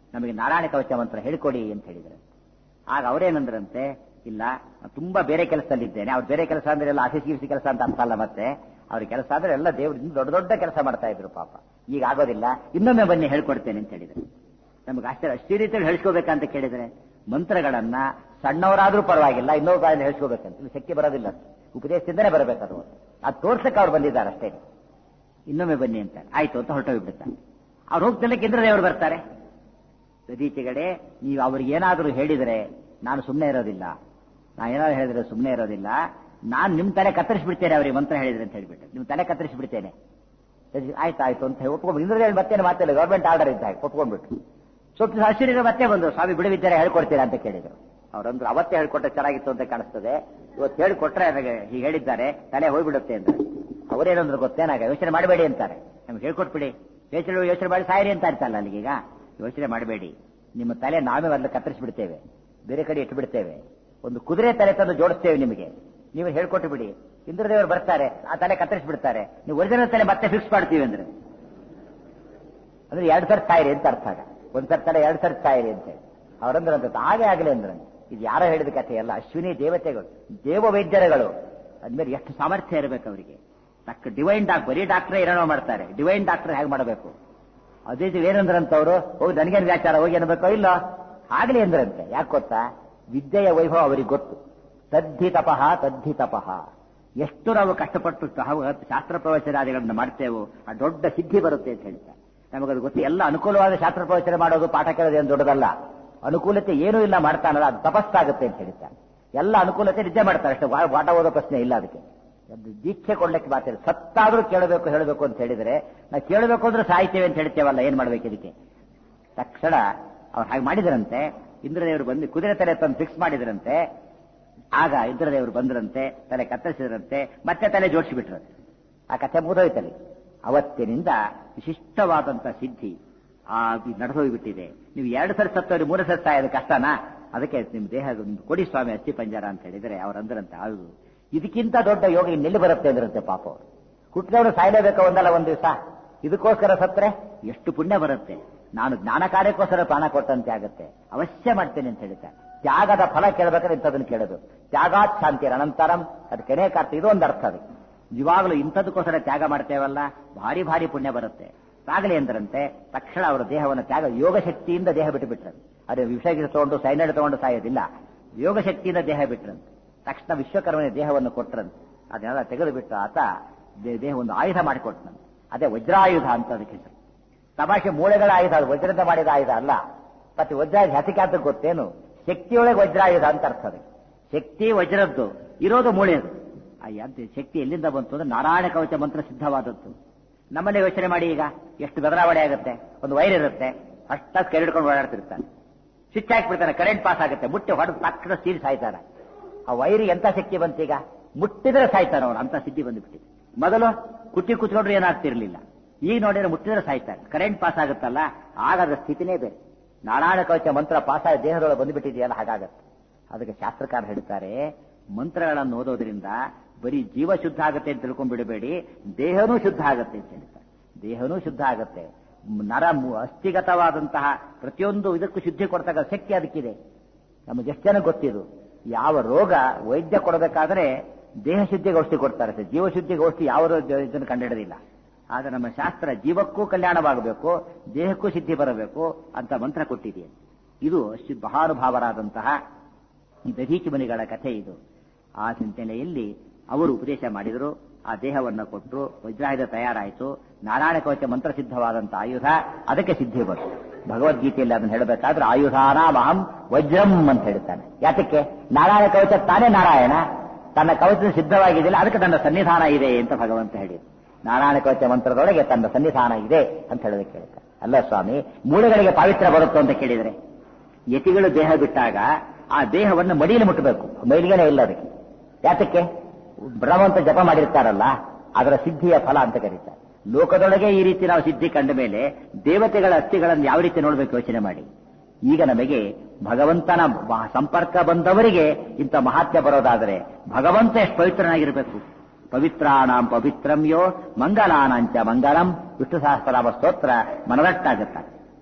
ನಮಗೆ ನಾರಾಯಣ ಕವಚ ಮಂತ್ರ ಹೇಳಿಕೊಡಿ ಅಂತ ಹೇಳಿದ್ರೆ. ಆಗ ಅವರೇನಂದ್ರಂತೆ, ಇಲ್ಲ ತುಂಬಾ ಬೇರೆ ಕೆಲಸದಲ್ಲಿದ್ದೇನೆ. ಅವ್ರು ಬೇರೆ ಕೆಲಸ ಅಂದ್ರೆ ಎಲ್ಲ ಆಫೀಸ್ ಗೀಫೀಸ್ ಕೆಲಸ ಅಂತ ಅನ್ಸಲ್ಲ. ಮತ್ತೆ ಅವ್ರ ಕೆಲಸ ಅಂದ್ರೆ ಎಲ್ಲ ದೇವ್ರಿಂದ ದೊಡ್ಡ ದೊಡ್ಡ ಕೆಲಸ ಮಾಡ್ತಾ ಇದ್ರು ಪಾಪ. ಈಗ ಆಗೋದಿಲ್ಲ, ಇನ್ನೊಮ್ಮೆ ಬನ್ನಿ ಹೇಳ್ಕೊಡ್ತೇನೆ ಅಂತ ಹೇಳಿದ್ರೆ. ನಮ್ಗೆ ಆಶ್ಚರ್ಯ, ಅಷ್ಟೇ ರೀತಿಯಲ್ಲಿ ಹೇಳ್ಸ್ಕೋಬೇಕಂತ ಕೇಳಿದ್ರೆ ಮಂತ್ರಗಳನ್ನ ಸಣ್ಣವರಾದ್ರೂ ಪರವಾಗಿಲ್ಲ ಇನ್ನೊಬ್ಬ ಬಾಯಲ್ಲಿ ಹೇಳ್ಸ್ಕೋಬೇಕಂತ ಶಕ್ತಿ ಬರೋದಿಲ್ಲ. ಉಪದೇಶದಿಂದನೇ ಬರಬೇಕದು. ಅದು ತೋರ್ಸಕ್ಕೆ ಅವ್ರು ಬಂದಿದ್ದಾರೆ ಅಷ್ಟೇ. ಇನ್ನೊಮ್ಮೆ ಬನ್ನಿ ಅಂತ ಆಯ್ತು ಅಂತ ಹೊರಟೋಗ್ಬಿಡ್ತಾರೆ. ಅವ್ರು ಹೋಗ್ತಿಲ್ಲಕ್ಕೆ ಇಂದ್ರದೇವರು ಬರ್ತಾರೆ. ದದೀಚಿಗಡೆ ನೀವು ಅವ್ರಿಗೆ ಏನಾದರೂ ಹೇಳಿದರೆ ನಾನು ಸುಮ್ಮನೆ ಇರೋದಿಲ್ಲ, ನಾ ಏನಾದ್ರು ಹೇಳಿದ್ರೆ ಸುಮ್ಮನೆ ಇರೋದಿಲ್ಲ, ನಾನು ನಿಮ್ಮ ತಲೆ ಕತ್ತರಿಸ್ಬಿಡ್ತೇನೆ ಅವ್ರಿಗೆ ಮಂತ್ರ ಹೇಳಿದ್ರೆ ಅಂತ ಹೇಳ್ಬಿಟ್ಟು ನಿಮ್ಮ ತಲೆ ಕತ್ತರಿಸ್ಬಿಡ್ತೇನೆ. ಆಯ್ತು ಆಯ್ತು ಅಂತ ಹೇಳಿ ಒಪ್ಕೊಂಡು ಇಂದ್ರದೇವರು ಮತ್ತೇನು ಮಾತಿಲ್ಲ, ಗೌರ್ಮೆಂಟ್ ಆರ್ಡರ್ ಇದ್ದಾಗ ಒಪ್ಕೊಂಡ್ಬಿಟ್ಟು ಸ್ವಲ್ಪ ಹಸಿರಿಗೆ ಮತ್ತೆ ಬಂದು ಸ್ವಾಮಿ ಬಿಡುವಿದ್ದರೆ ಹೇಳ್ಕೊಡ್ತೀರಾ ಅಂತ ಕೇಳಿದ್ರು. ಅವರಂದ್ರು ಅವತ್ತೇ ಹೇಳ್ಕೊಟ್ರೆ ಚೆನ್ನಾಗಿತ್ತು ಅಂತ ಕಾಣಿಸ್ತದೆ, ಇವತ್ತು ಹೇಳಿಕೊಟ್ರೆ ನನಗೆ ಹೀಗೆ ಹೇಳಿದ್ದಾರೆ ತಲೆ ಹೋಗ್ಬಿಡುತ್ತೆ ಅಂತ. ಅವರೇನಂದ್ರು ಗೊತ್ತೇನಾಗ, ಯೋಚನೆ ಮಾಡಬೇಡಿ ಅಂತಾರೆ. ನಮ್ಗೆ ಹೇಳ್ಕೊಟ್ಬಿಡಿ, ಯೋಚನೆ ಯೋಚನೆ ಮಾಡಿ ಸಾಯಿರಿ ಅಂತ ಇರ್ತಲ್ಲ ಅಲ್ಲಿಗೀಗ. ಯೋಚನೆ ಮಾಡಬೇಡಿ, ನಿಮ್ಮ ತಲೆ ನಾವೇ ಮೊದಲು ಕತ್ತರಿಸ್ಬಿಡ್ತೇವೆ, ಬೇರೆ ಕಡೆ ಇಟ್ಬಿಡ್ತೇವೆ, ಒಂದು ಕುದುರೆ ತಲೆ ತಂದು ಜೋಡಿಸ್ತೇವೆ ನಿಮಗೆ, ನೀವು ಹೇಳ್ಕೊಟ್ಟು ಬಿಡಿ. ಇಂದ್ರದೇವರು ಬರ್ತಾರೆ, ಆ ತಲೆ ಕತ್ತರಿಸ್ಬಿಡ್ತಾರೆ, ನೀವು ಒರಿಜಿನಲ್ ತಲೆ ಮತ್ತೆ ಫಿಕ್ಸ್ ಮಾಡ್ತೀವಿ ಅಂದ್ರೆ ಅಂದ್ರೆ ಎರಡು ಸರ್ತಿ ಸಾಯಿರಿ ಅಂತ ಅರ್ಥ. ಆಗ ಒಂದ್ಸರ್ ತಲೆ ಎರಡು ಸರ್ತಿ ಸಾಯಿರಿ ಅಂತ ಹೇಳಿ ಅವರಂದ್ರೆ ಅಂತ ಹಾಗೆ ಆಗಲಿ ಅಂದ್ರೆ ಇದು ಯಾರೋ ಹೇಳಿದ ಕಥೆ ಅಲ್ಲ. ಅಶ್ವಿನಿ ದೇವತೆಗಳು, ದೇವ ವೈದ್ಯರುಗಳು, ಅದ್ಮೇಲೆ ಎಷ್ಟು ಸಾಮರ್ಥ್ಯ ಇರಬೇಕು ಅವರಿಗೆ. ತಕ್ಕ ಡಿವೈನ್ ಡಾಕ್ಟರ್, ಬರೀ ಡಾಕ್ಟ್ರೇ ಏನೋ ಮಾಡ್ತಾರೆ, ಡಿವೈನ್ ಡಾಕ್ಟರ್ ಹೇಗೆ ಮಾಡಬೇಕು. ಅದೇ ಏನಂದ್ರಂತವ್ರು, ಹೋಗಿ ನನಗೇನು ವ್ಯಾಚಾರ ಹೋಗಿ ಅನ್ಬೇಕೋ ಇಲ್ಲ ಆಗ್ಲಿ ಅಂದ್ರಂತೆ. ಯಾಕೆ ಗೊತ್ತಾ, ವಿದ್ಯೆಯ ವೈಭವ ಅವರಿಗೆ ಗೊತ್ತು. ತದ್ಧಿ ತಪಃ ತದ್ಧಿ ತಪಃ. ಎಷ್ಟು ನಾವು ಕಷ್ಟಪಟ್ಟು ಶಾಸ್ತ್ರ ಪ್ರವಚನಾದಿಗಳನ್ನು ಮಾಡ್ತೇವೋ ಆ ದೊಡ್ಡ ಸಿದ್ಧಿ ಬರುತ್ತೆ ಅಂತ ಹೇಳ್ತಾರೆ. ನಮಗದು ಗೊತ್ತು. ಎಲ್ಲ ಅನುಕೂಲವಾದ ಶಾಸ್ತ್ರ ಪ್ರವಚನ ಮಾಡೋದು, ಪಾಠ ಕೇಳೋದು ಏನು ದೊಡ್ಡದಲ್ಲ. ಅನುಕೂಲತೆ ಏನೂ ಇಲ್ಲ ಮಾಡ್ತಾನಲ್ಲ ಅದು ತಪಸ್ಸಾಗುತ್ತೆ ಅಂತ ಹೇಳ್ತಾರೆ. ಎಲ್ಲ ಅನುಕೂಲತೆ ನಿದ್ದೆ ಮಾಡ್ತಾರೆ ಅಷ್ಟೇ, ಪಾಠ ಓದೋ ಪ್ರಶ್ನೆ ಇಲ್ಲ. ಅದಕ್ಕೆ ದೀಕ್ಷೆ ಕೊಡ್ಲಿಕ್ಕೆ ಮಾತಾಡಿ ಸತ್ತಾದ್ರೂ ಕೇಳಬೇಕು ಹೇಳಬೇಕು ಅಂತ ಹೇಳಿದ್ರೆ, ನಾವು ಕೇಳಬೇಕು ಅಂದ್ರೆ ಸಾಯ್ತೇವೆ ಅಂತ ಹೇಳ್ತೇವಲ್ಲ, ಏನ್ ಮಾಡ್ಬೇಕು ಇದಕ್ಕೆ. ತಕ್ಷಣ ಅವ್ರು ಹಾಗೆ ಮಾಡಿದ್ರಂತೆ. ಇಂದ್ರದೇವರು ಬಂದು ಕುದುರೆ ತಲೆ ತಂದು ಫಿಕ್ಸ್ ಮಾಡಿದ್ರಂತೆ. ಆಗ ಇಂದ್ರದೇವರು ಬಂದ್ರಂತೆ, ತಲೆ ಕತ್ತರಿಸಿದ್ರಂತೆ, ಮತ್ತೆ ತಲೆ ಜೋಡಿಸಿಬಿಟ್ರಂತೆ. ಆ ಕಥೆ ಮುಗಿದೋಯ್ತಲ್ಲಿ. ಅವತ್ತಿನಿಂದ ವಿಶಿಷ್ಟವಾದಂತ ಸಿದ್ಧಿ ಆ ನಡೆದೋಗ್ಬಿಟ್ಟಿದೆ. ನೀವು ಎರಡು ಸರಿ ಸತ್ತವ್ರಿ ಮೂರು ಸರಿ ಸಾಯೋದು ಕಷ್ಟನಾ, ಅದಕ್ಕೆ ನಿಮ್ ದೇಹ ಕೊಡಿ ಸ್ವಾಮಿ ಅಸ್ಥಿ ಪಂಜರ ಅಂತ ಹೇಳಿದ್ರೆ ಅವ್ರಂದ್ರಂತೆ, ಅದು ಇದಕ್ಕಿಂತ ದೊಡ್ಡ ಯೋಗ ಇನ್ನೆಲ್ಲಿ ಬರುತ್ತೆ ಅಂದ್ರಂತೆ. ಪಾಪ ಅವರು ಹುಟ್ಟಿದವರು ಸಾಯಲೇಬೇಕು ಒಂದಲ್ಲ ಒಂದ್ ದಿವಸ, ಇದಕ್ಕೋಸ್ಕರ ಸತ್ರೆ ಎಷ್ಟು ಪುಣ್ಯ ಬರುತ್ತೆ. ನಾನು ಜ್ಞಾನ ಕಾರ್ಯಕ್ಕೋಸ್ಕರ ಪ್ರಾಣ ಕೊಟ್ಟಂತೆ ಆಗುತ್ತೆ, ಅವಶ್ಯ ಮಾಡ್ತೇನೆ ಅಂತ ಹೇಳ್ತಾರೆ. ತ್ಯಾಗದ ಫಲ ಕೇಳಬೇಕಾದ್ರೆ ಇಂಥದನ್ನು ಕೇಳೋದು. ತ್ಯಾಗಾತ್ ಶಾಂತಿ ಅನಂತರಂ, ಅದು ಕೆನೆ ಕಾರ್ತ, ಇದು ಒಂದು ಅರ್ಥ. ಅದು ಇವಾಗಲೂ ಇಂಥದಕ್ಕೋಸ್ಕರ ತ್ಯಾಗ ಮಾಡ್ತೇವಲ್ಲ, ಭಾರಿ ಭಾರಿ ಪುಣ್ಯ ಬರುತ್ತೆ. ಆಗಲಿ ಅಂದ್ರಂತೆ. ತಕ್ಷಣ ಅವರ ದೇಹವನ್ನು ತ್ಯಾಗ, ಯೋಗ ಶಕ್ತಿಯಿಂದ ದೇಹ ಬಿಟ್ಟು ಬಿಟ್ರು. ಅದೇ ವಿಷಯ ತಗೊಂಡು ಸೈನೈಡ್ ತಗೊಂಡು ಸಾಯೋದಿಲ್ಲ, ಯೋಗ ಶಕ್ತಿಯಿಂದ ದೇಹ ಬಿಟ್ರಂತೆ. ತಕ್ಷಣ ವಿಶ್ವಕರ್ಮನ ದೇಹವನ್ನು ಕೊಟ್ರಂತೆ. ಅದನ್ನೆಲ್ಲ ತೆಗೆದು ಬಿಟ್ಟು ಆತ ದೇಹ ಒಂದು ಆಯುಧ ಮಾಡಿಕೊಟ್ನಂತೆ. ಅದೇ ವಜ್ರಾಯುಧ ಅಂತ ಅದಕ್ಕೆ ಹೆಸರು. ತಮಾಷೆ, ಮೂಳೆಗಳ ಆಯುಧ, ಅದು ವಜ್ರದ ಮಾಡಿದ ಆಯುಧ ಅಲ್ಲ. ಮತ್ತೆ ವಜ್ರಾಯುಧ ಹತಿಕೆ ಅಂತ ಗೊತ್ತೇನು, ಶಕ್ತಿಯೊಳಗೆ ವಜ್ರಾಯುಧ ಅಂತ ಅರ್ಥ. ಅದಕ್ಕೆ ಶಕ್ತಿ ವಜ್ರದ್ದು, ಇರೋದು ಮೂಳೆದು. ಅಯ್ಯ, ಶಕ್ತಿ ಎಲ್ಲಿಂದ ಬಂತು ಅಂದ್ರೆ ನಾರಾಯಣ ಕವಚ ಮಂತ್ರ ಸಿದ್ಧವಾದದ್ದು. ನಮ್ಮನ್ನೇ ಯೋಚನೆ ಮಾಡಿ, ಈಗ ಎಷ್ಟು ಬದಲಾವಣೆ ಆಗುತ್ತೆ. ಒಂದು ವೈರ್ ಇರುತ್ತೆ, ಅಷ್ಟಾಗಿ ಕೈ ಹಿಡ್ಕೊಂಡು ಓಡಾಡ್ತಿರ್ತಾನೆ, ಸ್ವಿಚ್ ಹಾಕ್ಬಿಡ್ತಾನೆ, ಕರೆಂಟ್ ಪಾಸ್ ಆಗುತ್ತೆ, ಮುಟ್ಟಿ ಹೊಡೆದು ತಕ್ಷಣ ಸೀಲ್ ಸಾಯ್ತಾನೆ. ಆ ವೈರಿ ಎಂತ ಶಕ್ತಿ ಬಂತೀಗ, ಮುಟ್ಟಿದ್ರೆ ಸಾಯ್ತಾನೆ ಅವನು, ಅಂತ ಸಿದ್ಧಿ ಬಂದುಬಿಟ್ಟಿದೆ. ಮೊದಲು ಕುಟ್ಟಿ ಕುಚ್ಕೊಂಡ್ರೆ ಏನಾಗ್ತಿರ್ಲಿಲ್ಲ, ಈಗ ನೋಡಿದ್ರೆ ಮುಟ್ಟಿದ್ರೆ ಸಾಯ್ತಾನೆ, ಕರೆಂಟ್ ಪಾಸ್ ಆಗುತ್ತಲ್ಲ, ಆಗಾದ ಸ್ಥಿತಿನೇ ಬೇರೆ. ನಾರಾಯಣ ಕವಚ ಮಂತ್ರ ಪಾಸ್ ಆಗಿ ದೇಹದೊಳಗೆ ಬಂದುಬಿಟ್ಟಿದೆಯಲ್ಲ, ಹಾಗಾಗತ್ತೆ. ಅದಕ್ಕೆ ಶಾಸ್ತ್ರಕಾರ ಹೇಳ್ತಾರೆ, ಮಂತ್ರಗಳನ್ನು ಓದೋದ್ರಿಂದ ಬರೀ ಜೀವ ಶುದ್ಧ ಆಗುತ್ತೆ ಅಂತ ತಿಳ್ಕೊಂಡ್ಬಿಡಬೇಡಿ, ದೇಹನೂ ಶುದ್ಧ ಆಗುತ್ತೆ ಅಂತ ಹೇಳ್ತಾರೆ. ದೇಹನೂ ಶುದ್ಧ ಆಗುತ್ತೆ. ನರ ಅಸ್ಥಿಗತವಾದಂತಹ ಪ್ರತಿಯೊಂದು ಇದಕ್ಕೂ ಶುದ್ಧಿ ಕೊಡ್ತಕ್ಕ ಶಕ್ತಿ ಅದಕ್ಕಿದೆ. ನಮಗೆ ಎಷ್ಟು ಜನ ಗೊತ್ತಿದು, ಯಾವ ರೋಗ ವೈದ್ಯ ಕೊಡಬೇಕಾದ್ರೆ ದೇಹ ಶುದ್ಧಿಗೆ ಔಷಧಿ ಕೊಡ್ತಾರೆ, ಜೀವ ಶುದ್ಧಿಗೆ ಔಷಧಿ ಯಾವ ಇದನ್ನು ಕಂಡುಹಿಡಿದಿಲ್ಲ. ಆದ್ರೆ ನಮ್ಮ ಶಾಸ್ತ್ರ ಜೀವಕ್ಕೂ ಕಲ್ಯಾಣವಾಗಬೇಕು, ದೇಹಕ್ಕೂ ಸಿದ್ಧಿ ಬರಬೇಕು ಅಂತ ಮಂತ್ರ ಕೊಟ್ಟಿದೆ. ಇದು ಮಹಾನುಭಾವರಾದಂತಹ ದಧೀಚಿ ಮುನಿಗಳ ಕಥೆ ಇದು. ಆ ಚಿಂತನೆಯಲ್ಲಿ ಅವರು ಉಪದೇಶ ಮಾಡಿದರು, ಆ ದೇಹವನ್ನು ಕೊಟ್ಟರು, ವಜ್ರಾಯುಧ ತಯಾರಾಯಿತು. ನಾರಾಯಣ ಕವಚ ಮಂತ್ರ ಸಿದ್ಧವಾದಂತಹ ಆಯುಧ, ಅದಕ್ಕೆ ಸಿದ್ಧಿ ಬಂತು. ಭಗವದ್ಗೀತೆಯಲ್ಲಿ ಅದನ್ನು ಹೇಳಬೇಕಾದ್ರೆ ಆಯುಧಾನಾಮಹಂ ವಜ್ರಂ ಅಂತ ಹೇಳ್ತಾನೆ. ಯಾತಕ್ಕೆ? ನಾರಾಯಣ ಕವಚ ತಾನೇ ನಾರಾಯಣ, ತನ್ನ ಕವಚ ಸಿದ್ಧವಾಗಿದೆಯಲ್ಲ, ಅದಕ್ಕೆ ತನ್ನ ಸನ್ನಿಧಾನ ಇದೆ ಅಂತ ಭಗವಂತ ಹೇಳಿದ್ರು. ನಾರಾಯಣ ಕವಚ ಮಂತ್ರದೊಳಗೆ ತನ್ನ ಸನ್ನಿಧಾನ ಇದೆ ಅಂತ ಹೇಳೋದಕ್ಕೆ ಹೇಳ್ತಾರೆ. ಅಲ್ಲ ಸ್ವಾಮಿ, ಮೂಳೆಗಳಿಗೆ ಪಾವಿತ್ರ್ಯ ಬರುತ್ತೋ ಅಂತ ಕೇಳಿದರೆ, ಯತಿಗಳು ದೇಹ ಬಿಟ್ಟಾಗ ಆ ದೇಹವನ್ನು ಮಡಿಯಲ್ಲಿ ಮುಟ್ಟಬೇಕು, ಮೈಲಿಗೆನೇ ಇಲ್ಲ ಅದಕ್ಕೆ. ಯಾತಕ್ಕೆ? ಬ್ರಹ್ಮಂತ ಜಪ ಮಾಡಿರ್ತಾರಲ್ಲ, ಅದರ ಸಿದ್ಧಿಯ ಫಲ ಅಂತ ಕರೀತಾರೆ. ಲೋಕದೊಳಗೆ ಈ ರೀತಿ ನಾವು ಸಿದ್ಧಿ ಕಂಡ ಮೇಲೆ ದೇವತೆಗಳ ಅಸ್ಥಿಗಳನ್ನು ಯಾವ ರೀತಿ ನೋಡ್ಬೇಕು ಯೋಚನೆ ಮಾಡಿ. ಈಗ ನಮಗೆ ಭಗವಂತನ ಸಂಪರ್ಕ ಬಂದವರಿಗೆ ಇಂಥ ಮಹಾತ್ಮ್ಯ ಬರೋದಾದರೆ ಭಗವಂತ ಎಷ್ಟು ಪವಿತ್ರನಾಗಿರಬೇಕು. ಪವಿತ್ರಾಣಾಂ ಪವಿತ್ರಂ ಯೋ ಮಂಗಲಾನಾಂಚ ಮಂಗಲಂ, ವಿಷ್ಣು ಸಹಸ್ರನಾಮ ಸ್ತೋತ್ರ ಮನದಟ್ಟಾಗುತ್ತ.